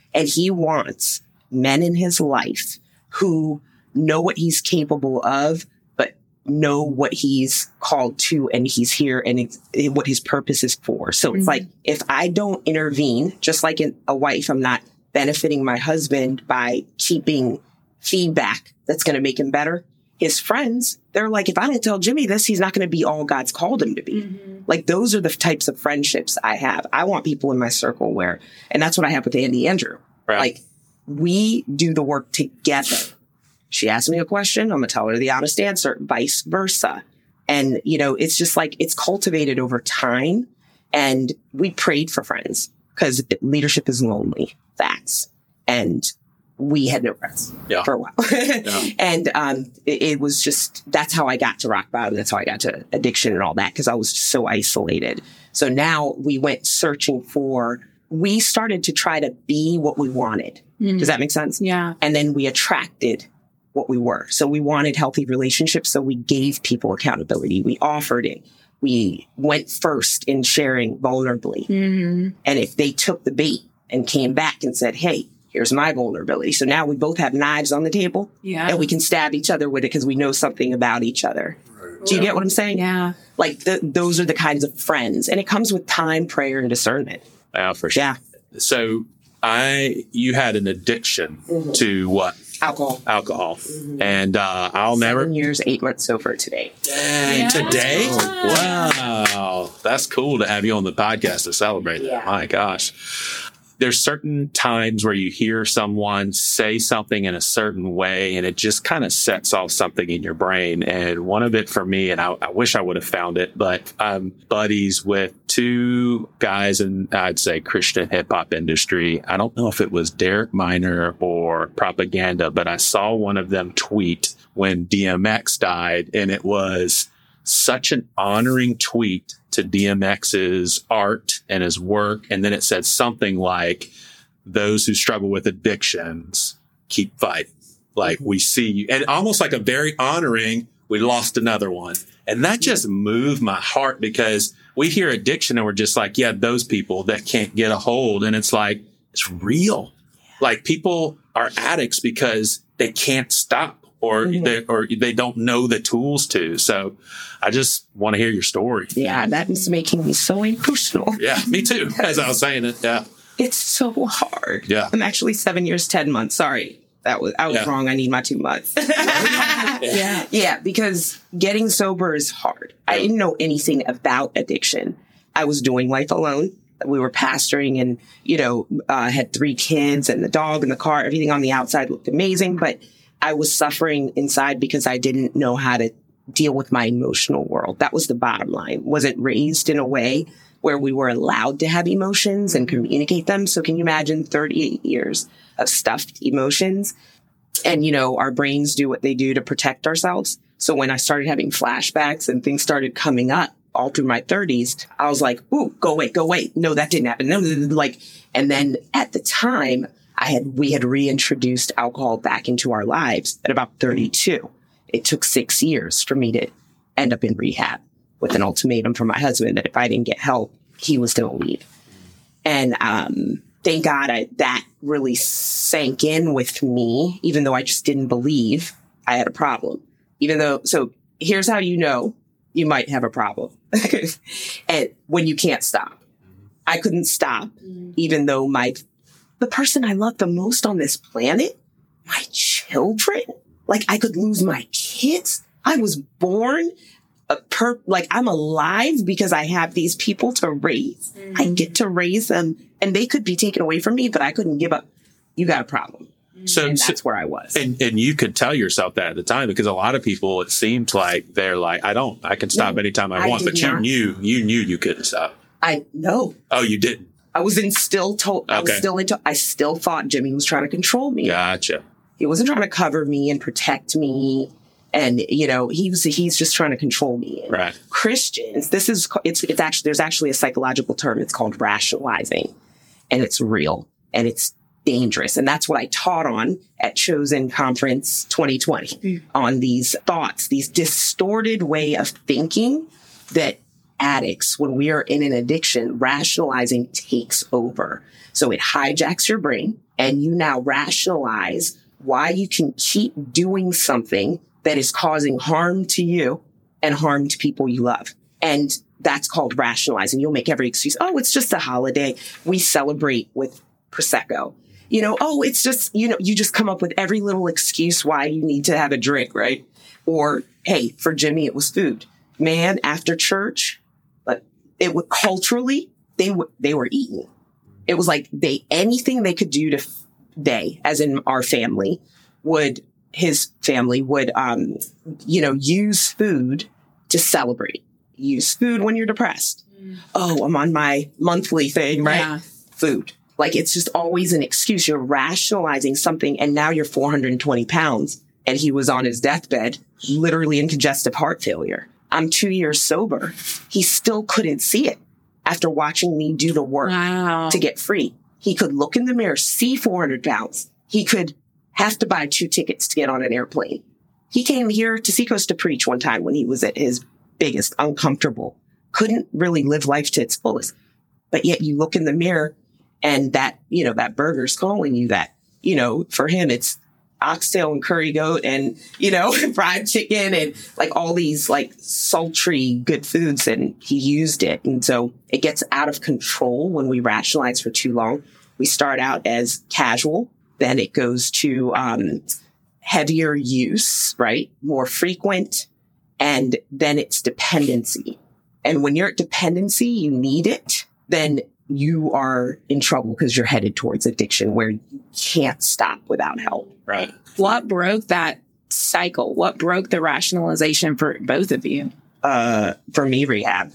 And he wants men in his life who know what he's capable of, but know what he's called to and he's here and it's, what his purpose is for. So mm-hmm. it's like, if I don't intervene, just like in a wife, I'm not benefiting my husband by keeping feedback that's going to make him better. His friends, they're like, if I don't tell Jimmy this, he's not going to be all God's called him to be. Mm-hmm. Like, those are the types of friendships I have. I want people in my circle where, and that's what I have with Andy Andrew. Right. Like, we do the work together. She asks me a question, I'm going to tell her the honest answer, vice versa. And, you know, it's just like, it's cultivated over time. And we prayed for friends because leadership is lonely. Facts. And we had no friends yeah. for a while. yeah. And um, it, it was just, that's how I got to rock bottom. That's how I got to addiction and all that, because I was so isolated. So now we went searching for, we started to try to be what we wanted. Mm. Does that make sense? Yeah. And then we attracted what we were. So we wanted healthy relationships. So we gave people accountability. We offered it. We went first in sharing vulnerably. Mm-hmm. And if they took the bait and came back and said, hey, here's my vulnerability. So now we both have knives on the table yeah. and we can stab each other with it because we know something about each other. Right. Do you get what I'm saying? Yeah. Like the, those are the kinds of friends. And it comes with time, prayer, and discernment. Yeah, for sure. Yeah. So I, you had an addiction mm-hmm. to what? Alcohol. Alcohol. Mm-hmm. And uh, I'll Seven never. years, eight months sober today. Dang, yeah. Today? Wow. That's cool to have you on the podcast to celebrate that. Yeah. My gosh. There's certain times where you hear someone say something in a certain way and it just kind of sets off something in your brain. And one of it for me, and I, I wish I would have found it, but I'm buddies with two guys in, I'd say, Christian hip hop industry. I don't know if it was Derek Minor or Propaganda, but I saw one of them tweet when D M X died, and it was such an honoring tweet to D M X's art and his work. And then it said something like, those who struggle with addictions, keep fighting. Like, we see you. And almost like a very honoring, we lost another one. And that just moved my heart, because we hear addiction and we're just like, yeah, those people that can't get a hold. And it's like, it's real. Like, people are addicts because they can't stop. Or mm-hmm. they or they don't know the tools to. So I just want to hear your story. Yeah, that is making me so emotional. Yeah, me too, as I was saying it. Yeah. It's so hard. Yeah. I'm actually seven years, ten months. Sorry. That was I was yeah. wrong. I need my two months. yeah. yeah. Yeah, because getting sober is hard. Yeah. I didn't know anything about addiction. I was doing life alone. We were pastoring and, you know, uh, had three kids and the dog and the car. Everything on the outside looked amazing, but I was suffering inside because I didn't know how to deal with my emotional world. That was the bottom line. Wasn't raised in a way where we were allowed to have emotions and communicate them. So can you imagine thirty-eight years of stuffed emotions? And, you know, our brains do what they do to protect ourselves. So when I started having flashbacks and things started coming up all through my thirties, I was like, ooh, go away, go away. No, that didn't happen. No, like, and then at the time, I had, we had reintroduced alcohol back into our lives at about thirty-two. It took six years for me to end up in rehab with an ultimatum from my husband that if I didn't get help, he was going to leave. And, um, thank God I, that really sank in with me, even though I just didn't believe I had a problem. Even though, so here's how you know you might have a problem. And when you can't stop. I couldn't stop, even though my the person I love the most on this planet, my children, like I could lose my kids. I was born a per, like I'm alive because I have these people to raise. Mm-hmm. I get to raise them and they could be taken away from me, but I couldn't give up. You got a problem. So and that's where I was. And and you could tell yourself that at the time, because a lot of people, it seemed like they're like, I don't, I can stop no, anytime I, I want, but you not. knew, you knew you couldn't stop. I know. Oh, you didn't? I was in still told, I was okay. still into, I still thought Jimmy was trying to control me. Gotcha. He wasn't trying to cover me and protect me. And, you know, he was, he's just trying to control me. And right. Christians, this is, it's, it's actually, there's actually a psychological term. It's called rationalizing, and it's real and it's dangerous. And that's what I taught on at Chosen Conference twenty twenty mm. on these thoughts, these distorted way of thinking that addicts, when we are in an addiction, rationalizing takes over. So it hijacks your brain And you now rationalize why you can keep doing something that is causing harm to you and harm to people you love. And that's called rationalizing. You'll make every excuse. Oh, it's just a holiday. We celebrate with Prosecco. You know, oh, it's just, you know, you just come up with every little excuse why you need to have a drink, right? Or, hey, for Jimmy, it was food. Man, after church, but it would culturally, they were, they were eating. It was like they, anything they could do to f- they, as in our family, would, his family would, um, you know, use food to celebrate. Use food when you're depressed. Mm. Oh, I'm on my monthly thing, right? Yeah. Food. Like, it's just always an excuse. You're rationalizing something, and now you're four hundred twenty pounds, and he was on his deathbed, literally in congestive heart failure. I'm two years sober. He still couldn't see it after watching me do the work wow. to get free. He could look in the mirror, see four hundred pounds. He could have to buy two tickets to get on an airplane. He came here to Seacoast to preach one time when he was at his biggest, uncomfortable, couldn't really live life to its fullest. But yet you look in the mirror and that, you know, that burger's calling you that, you know, for him, it's oxtail and curry goat and, you know, fried chicken and like all these like sultry good foods. And he used it. And so it gets out of control when we rationalize for too long. We start out as casual, then it goes to um, heavier use, right? More frequent. And then it's dependency. And when you're at dependency, you need it, then you are in trouble because you're headed towards addiction where you can't stop without help. Right. What broke that cycle? What broke the rationalization for both of you? Uh, for me, rehab.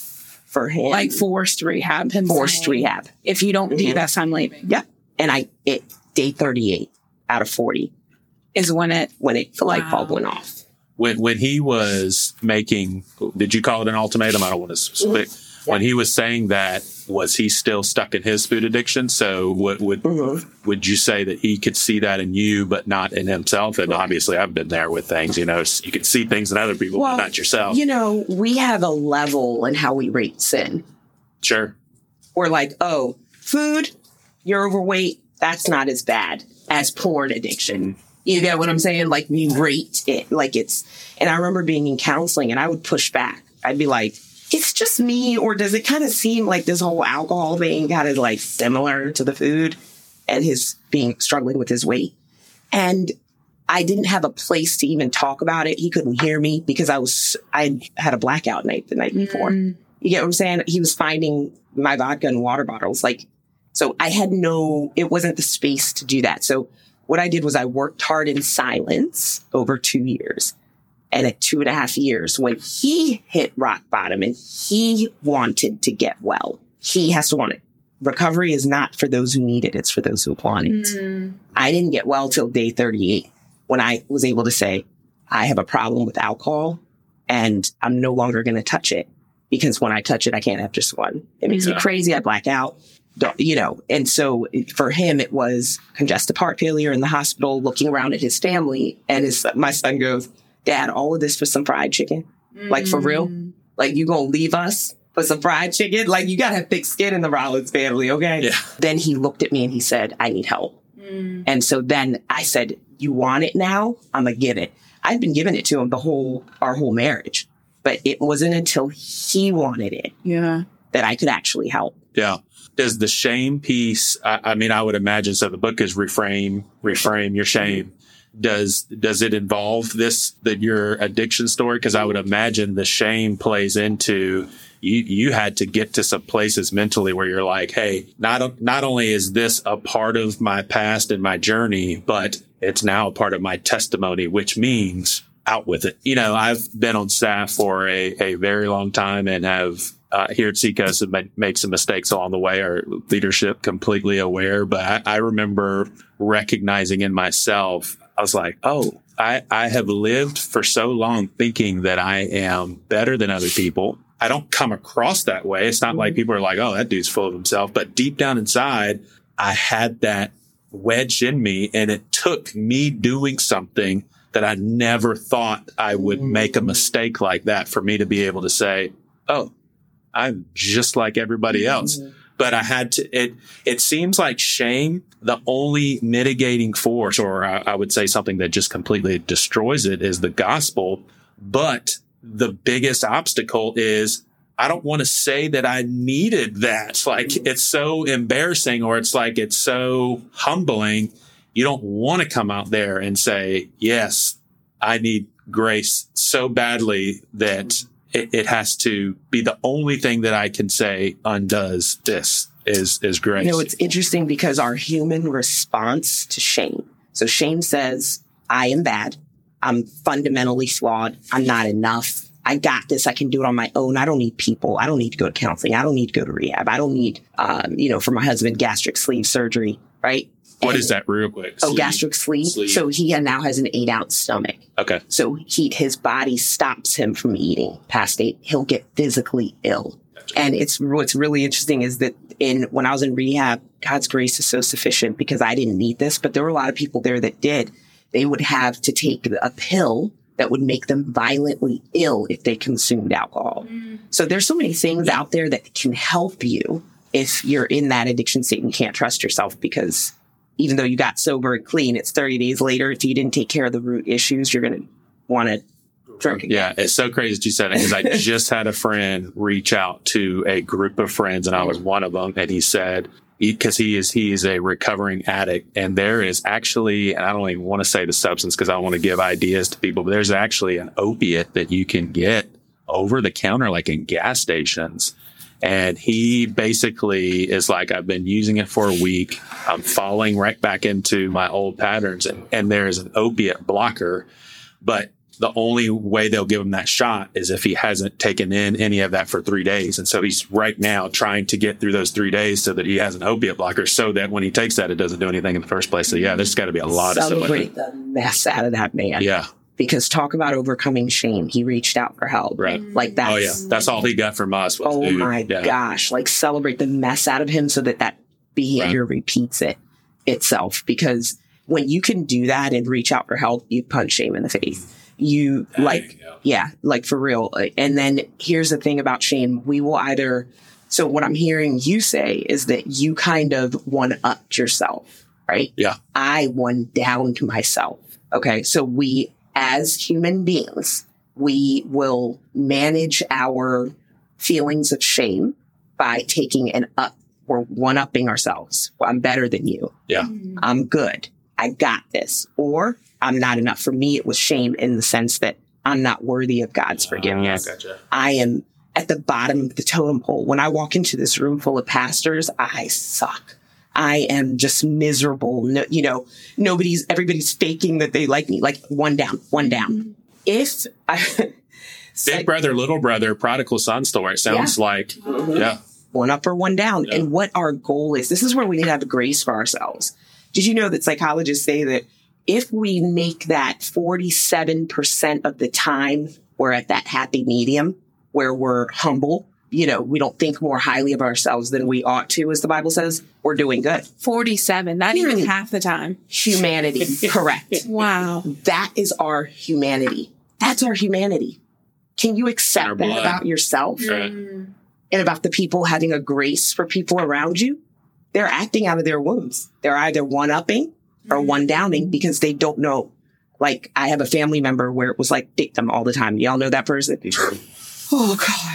For him. Like forced rehab. Him forced saying, rehab. If you don't mm-hmm. do this, I'm leaving. Yeah. And I, it, day thirty-eight out of forty. Is when it, when it, the light wow. bulb went off. When when he was making, did you call it an ultimatum? I don't want to speak. Mm-hmm. When he was saying that, was he still stuck in his food addiction? So would would, mm-hmm. would you say that he could see that in you, but not in himself? And obviously, I've been there with things. You know, you can see things in other people, well, but not yourself. You know, we have a level in how we rate sin. Sure. We're like, oh, food, you're overweight. That's not as bad as porn addiction. You get what I'm saying? Like, we rate it like it's, and I remember being in counseling and I would push back. I'd be like, it's just me, or does it kind of seem like this whole alcohol thing kind of like similar to the food and his being struggling with his weight? And I didn't have a place to even talk about it. He couldn't hear me because I was, I had a blackout night the night before. Mm. You get what I'm saying? He was finding my vodka and water bottles. Like, so I had no, it wasn't the space to do that. So what I did was I worked hard in silence over two years. And at two and a half years, when he hit rock bottom and he wanted to get well, he has to want it. Recovery is not for those who need it. It's for those who want it. Mm. I didn't get well till day thirty-eight when I was able to say, I have a problem with alcohol and I'm no longer going to touch it because when I touch it, I can't have just one. It makes yeah. me crazy. I black out. You know, and so for him, it was congestive heart failure in the hospital, looking around at his family. And his my son goes, Dad, all of this for some fried chicken? Mm. Like, for real? Like, you gonna leave us for some fried chicken? Like, you gotta have thick skin in the Rollins family, okay? Yeah. Then he looked at me and he said, I need help. Mm. And so then I said, you want it now? I'm gonna give it. I've been giving it to him the whole, our whole marriage. But it wasn't until he wanted it yeah. that I could actually help. Yeah. Does the shame piece, I, I mean, I would imagine, so the book is reframe, reframe your shame. Does, does it involve this, that your addiction story? Because I would imagine the shame plays into, you, you had to get to some places mentally where you're like, hey, not, not only is this a part of my past and my journey, but it's now a part of my testimony, which means out with it. You know, I've been on staff for a, a very long time and have, Uh, here at Seacoast have made, made some mistakes along the way. Our leadership completely aware, but I, I remember recognizing in myself, I was like, oh, I, I have lived for so long thinking that I am better than other people. I don't come across that way. It's not mm-hmm. like people are like, oh, that dude's full of himself. But deep down inside, I had that wedged in me, and it took me doing something that I never thought I would mm-hmm. make a mistake like that for me to be able to say, oh, I'm just like everybody else. Mm-hmm. but I had to, it, it seems like shame, the only mitigating force, or I, I would say something that just completely destroys it, is the gospel. But the biggest obstacle is I don't want to say that I needed that. Like, it's so embarrassing, or it's like, it's so humbling. You don't want to come out there and say, yes, I need grace so badly that it, it has to be the only thing that I can say undoes this is, is grace. You know, it's interesting because our human response to shame. So shame says, I am bad. I'm fundamentally flawed. I'm not enough. I got this. I can do it on my own. I don't need people. I don't need to go to counseling. I don't need to go to rehab. I don't need, um, you know, for my husband, gastric sleeve surgery, right? What and, is that real quick? Oh, sleeve. gastric sleeve. sleeve. So he now has an eight ounce stomach. Okay. So he, his body stops him from eating past eight. He'll get physically ill. Gotcha. And it's, what's really interesting is that in, when I was in rehab, God's grace is so sufficient because I didn't need this, but there were a lot of people there that did. They would have to take a pill that would make them violently ill if they consumed alcohol. Mm. So there's so many things out there that can help you if you're in that addiction state and you can't trust yourself, because even though you got sober and clean, it's thirty days later. If you didn't take care of the root issues, you're going to want to drink again. Yeah, it's so crazy that you said it, because I just had a friend reach out to a group of friends, and I was one of them, and he said, because he is he is a recovering addict, and there is actually, and I don't even want to say the substance because I want to give ideas to people, but there's actually an opiate that you can get over the counter, like in gas stations. And he basically is like, I've been using it for a week. I'm falling right back into my old patterns. And, and there is an opiate blocker, but the only way they'll give him that shot is if he hasn't taken in any of that for three days. And so he's right now trying to get through those three days so that he has an opiate blocker, so that when he takes that, it doesn't do anything in the first place. So yeah, there's got to be a lot of celebrate the mess out of that man. Yeah. Because talk about overcoming shame. He reached out for help. Right. Like that. Oh, yeah. That's all he got from us. Was, oh, dude. my yeah. gosh. Like, celebrate the mess out of him so that that behavior right. repeats it itself. Because when you can do that and reach out for help, you punch shame in the face. You, there like, you yeah, like for real. And then here's the thing about shame. We will either, so what I'm hearing you say is that you kind of one-upped yourself, right? Yeah. I one down to myself. Okay. So we, as human beings, we will manage our feelings of shame by taking an up. We're one-upping ourselves. Well, I'm better than you. Yeah. I'm good. I got this. Or I'm not enough. For me, it was shame in the sense that I'm not worthy of God's forgiveness. Oh, gotcha. I am at the bottom of the totem pole. When I walk into this room full of pastors, I suck. I am just miserable. No, you know, nobody's, everybody's faking that they like me. Like, one down, one down. If I, Big like, brother, little brother, prodigal son story. It sounds yeah. like, mm-hmm. yeah. One up or one down. Yeah. And what our goal is, this is where we need to have grace for ourselves. Did you know that psychologists say that if we make that forty-seven percent of the time, we're at that happy medium where we're humble, you know, we don't think more highly of ourselves than we ought to, as the Bible says, we're doing good. forty-seven, not even hmm. half the time. Humanity, correct. Wow. That is our humanity. That's our humanity. Can you accept that about yourself? Right. And about the people having a grace for people around you? They're acting out of their wounds. They're either one-upping or one-downing because they don't know. Like, I have a family member where it was like dictum all the time. Y'all know that person? Oh,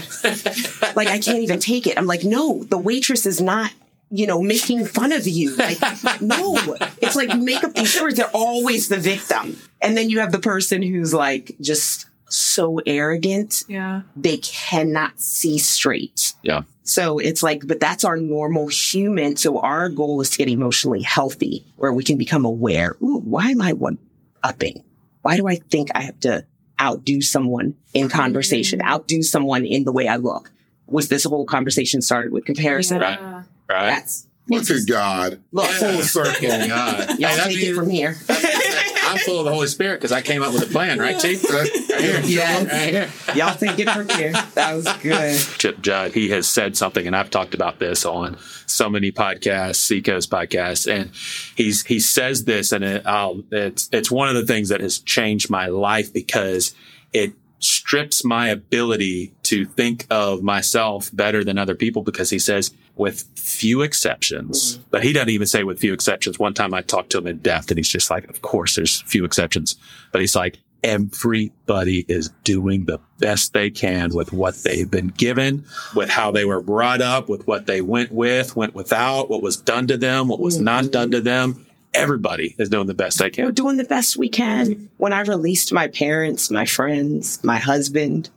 God. Like, I can't even take it. I'm like, no, the waitress is not, you know, making fun of you. Like, no. It's like, make up these stories. They're always the victim. And then you have the person who's like just so arrogant. Yeah. They cannot see straight. Yeah. So it's like, but that's our normal human. So our goal is to get emotionally healthy, where we can become aware. Ooh, why am I one upping? Why do I think I have to outdo someone in conversation, outdo someone in the way I look? Was this whole conversation started with comparison? Right. Right. That's, look at God. Look, full yeah. circle. God. Y'all hey, take it from here. I'm full of the Holy Spirit because I came up with a plan, right, Chief? Right here. Yes. Right here. Y'all take it from here. That was good. Chip Judd, he has said something, and I've talked about this on so many podcasts, Seacoast podcasts, and he's he says this, and it, I'll, it's it's one of the things that has changed my life because it strips my ability to think of myself better than other people because he says, with few exceptions, but he doesn't even say with few exceptions. One time I talked to him in depth and he's just like, of course there's few exceptions, but he's like, everybody is doing the best they can with what they've been given, with how they were brought up, with what they went with, went without, what was done to them, what was not done to them. Everybody is doing the best they can. We're doing the best we can. When I released my parents, my friends, my husband,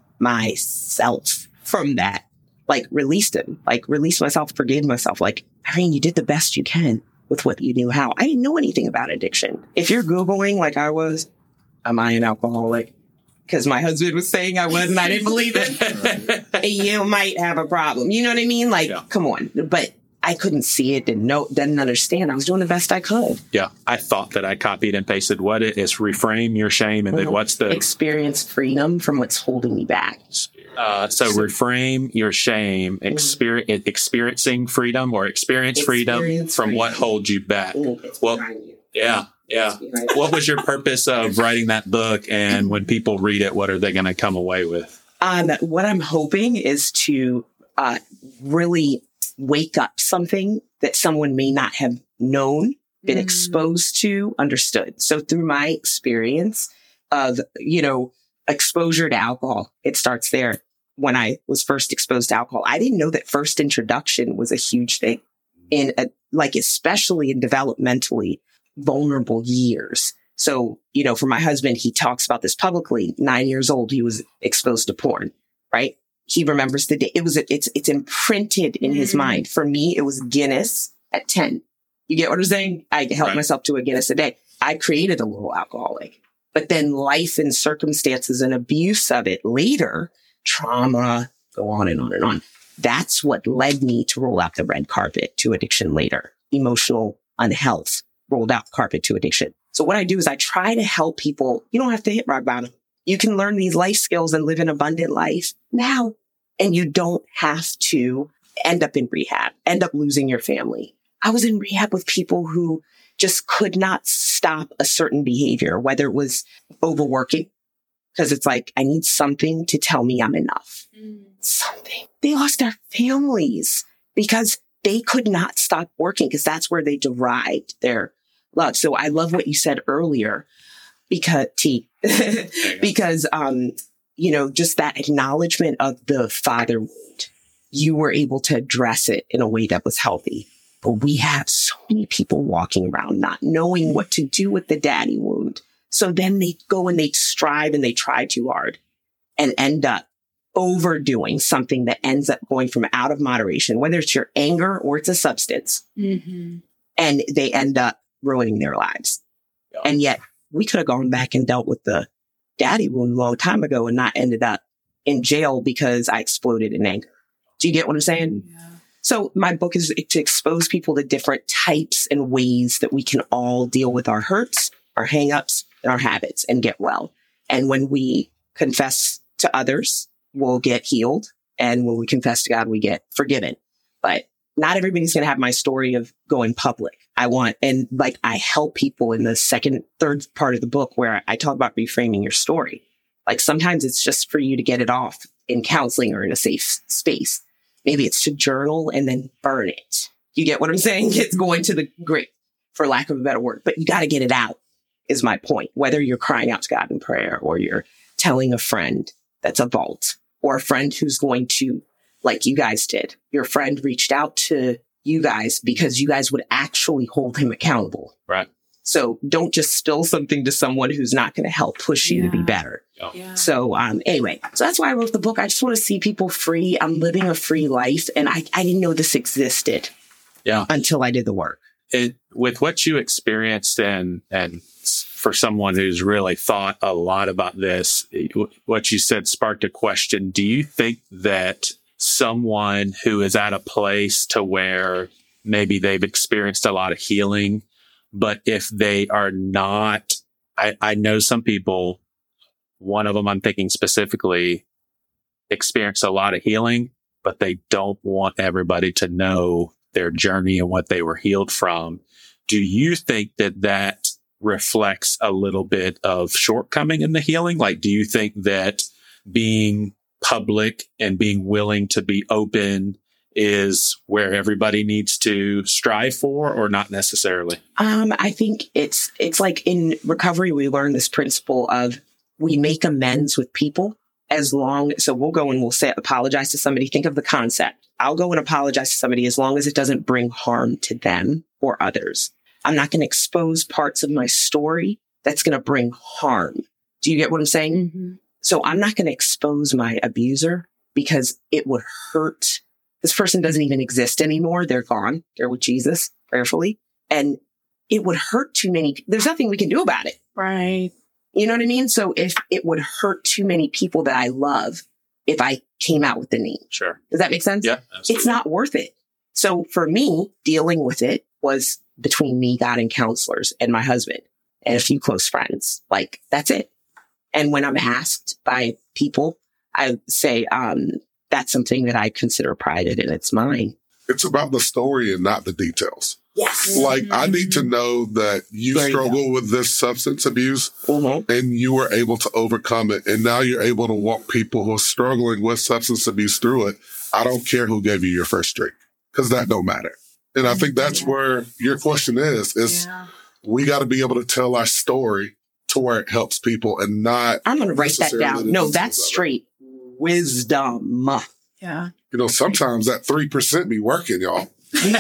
myself from that, like released him, like released myself, forgave myself. Like, Irene, you did the best you can with what you knew how. I didn't know anything about addiction. If you're Googling like I was, am I an alcoholic? Because my husband was saying I was and I didn't believe it. You might have a problem. You know what I mean? Like, yeah. Come on. But I couldn't see it, didn't know, didn't understand. I was doing the best I could. Yeah. I thought that I copied and pasted what it is. Reframe your shame. And mm-hmm. then what's the... Experience freedom from what's holding me back. Uh, so reframe your shame, exper- mm-hmm. experiencing freedom or experience, experience freedom from freedom. What holds you back. Mm-hmm. Well, yeah. Yeah. What was your purpose of writing that book? And when people read it, what are they going to come away with? Um, what I'm hoping is to uh, really wake up something that someone may not have known, been mm. exposed to, understood. So through my experience of, you know, exposure to alcohol, it starts there. When I was first exposed to alcohol, I didn't know that first introduction was a huge thing in a, like, especially in developmentally vulnerable years. So, you know, for my husband, he talks about this publicly. Nine years old, he was exposed to porn, right? He remembers the day. It was, it's, it's imprinted in his mind. For me, it was Guinness at ten. You get what I'm saying? I helped right. myself to a Guinness a day. I created a little alcoholic, but then life and circumstances and abuse of it later, trauma, go on and on and on. That's what led me to roll out the red carpet to addiction later. Emotional unhealth rolled out carpet to addiction. So what I do is I try to help people. You don't have to hit rock bottom. You can learn these life skills and live an abundant life now. And you don't have to end up in rehab, end up losing your family. I was in rehab with people who just could not stop a certain behavior, whether it was overworking, because it's like, I need something to tell me I'm enough. Mm. Something. They lost their families because they could not stop working because that's where they derived their love. So I love what you said earlier because T, because, um, you know, just that acknowledgement of the father wound, you were able to address it in a way that was healthy. But we have so many people walking around not knowing what to do with the daddy wound. So then they go and they strive and they try too hard and end up overdoing something that ends up going from out of moderation, whether it's your anger or it's a substance. Mm-hmm. And they end up ruining their lives. Yeah. And yet we could have gone back and dealt with the daddy wound a long time ago and not ended up in jail because I exploded in anger. Do you get what I'm saying? Yeah. So my book is to expose people to different types and ways that we can all deal with our hurts, our hangups, and our habits and get well. And when we confess to others, we'll get healed. And when we confess to God, we get forgiven. But not everybody's going to have my story of going public. I want, and like I help people in the second, third part of the book where I talk about reframing your story. Like sometimes it's just for you to get it off in counseling or in a safe space. Maybe it's to journal and then burn it. You get what I'm saying? It's going to the grave, for lack of a better word, but you got to get it out is my point. Whether you're crying out to God in prayer or you're telling a friend that's a vault or a friend who's going to, like you guys did, your friend reached out to you guys because you guys would actually hold him accountable. Right. So don't just spill something to someone who's not going to help push you yeah. to be better. Yeah. Yeah. So um, anyway, so that's why I wrote the book. I just want to see people free. I'm living a free life. And I, I didn't know this existed yeah. until I did the work. It, with what you experienced and, and for someone who's really thought a lot about this, what you said sparked a question. Do you think that someone who is at a place to where maybe they've experienced a lot of healing, but if they are not, I, I know some people, one of them I'm thinking specifically, experience a lot of healing, but they don't want everybody to know their journey and what they were healed from. Do you think that that reflects a little bit of shortcoming in the healing? Like, do you think that being public and being willing to be open is where everybody needs to strive for, or not necessarily? Um, I think it's it's like in recovery, we learn this principle of we make amends with people as long. So we'll go and we'll say apologize to somebody. Think of the concept. I'll go and apologize to somebody as long as it doesn't bring harm to them or others. I'm not going to expose parts of my story that's going to bring harm. Do you get what I'm saying? Mm-hmm. So I'm not going to expose my abuser because it would hurt. This person doesn't even exist anymore. They're gone. They're with Jesus, prayerfully. And it would hurt too many. There's nothing we can do about it. Right. You know what I mean? So if it would hurt too many people that I love, if I came out with the name. Sure. Does that make sense? Yeah. Absolutely. It's not worth it. So for me, dealing with it was between me, God, and counselors and my husband and a few close friends. Like, that's it. And when I'm asked by people, I say, um, that's something that I consider prided and it's mine. It's about the story and not the details. Yes. Like, I need to know that you There you struggle go. with this substance abuse Mm-hmm. and you were able to overcome it. And now you're able to walk people who are struggling with substance abuse through it. I don't care who gave you your first drink, because that don't matter. And I think that's Yeah. where your question is, is Yeah. we got to be able to tell our story to where it helps people and not. I'm going to write that necessarily down. the No, details that's of it. straight wisdom. Yeah. You know, sometimes that three percent be working, y'all. Yo,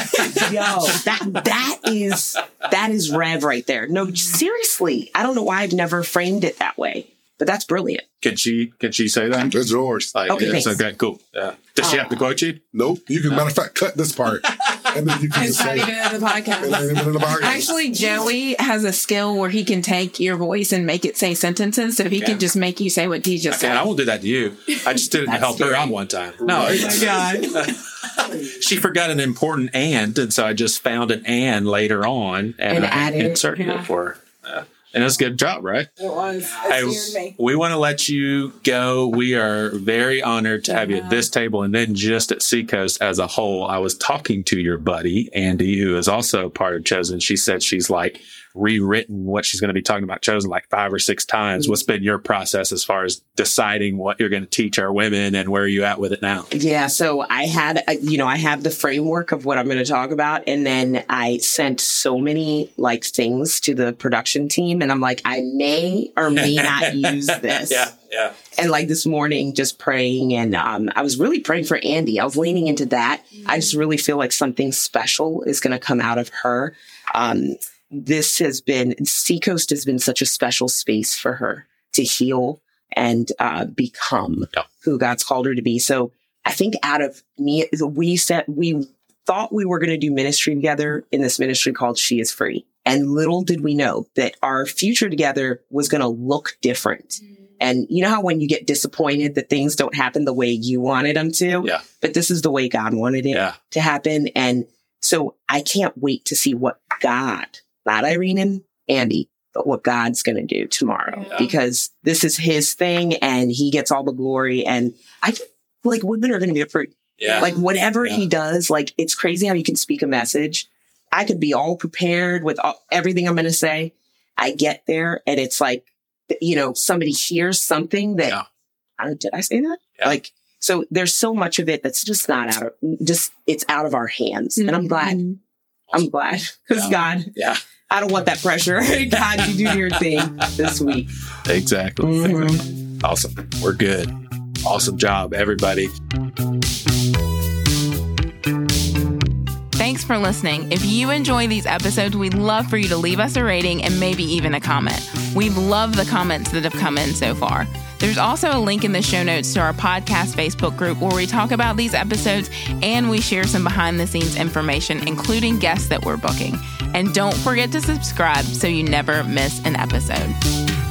that, that is, that is Rev right there. No, seriously. I don't know why I've never framed it that way, but that's brilliant. Can she, can she say that? It's yours. Like, Okay, it's thanks. okay, cool. Yeah. Does she have to quote you? Nope. You can, matter of fact, cut this part. And then you can It's just not say, even in the it ain't podcast. even in the podcast. Actually, Joey has a skill where he can take your voice and make it say sentences. So he Yeah. can just make you say what he just Man, I said. won't do that to you. I just did it to That's help her scary. out one time. No, it's- God. she forgot an important and, and so I just found an and later on and, And I added it. inserted Yeah. it for her. Yeah. And it was a good job, right? It was. Hey, It scared me. we want to let you go. We are very honored to have you at this table and then just at Seacoast as a whole. I was talking to your buddy, Andy, who is also part of Chosen. She said she's like rewritten what she's going to be talking about Chosen like five or six times. What's been your process as far as deciding what you're going to teach our women and where are you at with it now? Yeah. So I had, a, you know, I have the framework of what I'm going to talk about. And then I sent so many like things to the production team. And I'm like, I may or may not use this. Yeah. Yeah. And like this morning, just praying. And um, I was really praying for Andy. I was leaning into that. I just really feel like something special is going to come out of her. Um, this has been, Seacoast has been such a special space for her to heal and uh, become Yeah. who God's called her to be. So I think out of me, we said, we thought we were going to do ministry together in this ministry called She Is Free. And little did we know that our future together was going to look different. And you know how when you get disappointed that things don't happen the way you wanted them to? Yeah. But this is the way God wanted it Yeah. to happen. And so I can't wait to see what God, not Irene and Andy, but what God's going to do tomorrow, Yeah. because this is his thing and he gets all the glory. And I feel like women are going to be free. Yeah. Like whatever Yeah. he does, like it's crazy how you can speak a message. I could be all prepared with all, everything I'm going to say. I get there and it's like, you know, somebody hears something that, Yeah. I don't, did I say that? Yeah. Like, so there's so much of it that's just not out of, just, it's out of our hands. And I'm glad. Mhm. I'm glad because Yeah. God, Yeah. I don't want that pressure. God, you do your thing this week. Exactly. Mhm. Awesome. We're good. Awesome job, everybody. Thanks for listening. If you enjoy these episodes, we'd love for you to leave us a rating and maybe even a comment. We've loved the comments that have come in so far. There's also a link in the show notes to our podcast Facebook group where we talk about these episodes and we share some behind the scenes information, including guests that we're booking. And don't forget to subscribe so you never miss an episode.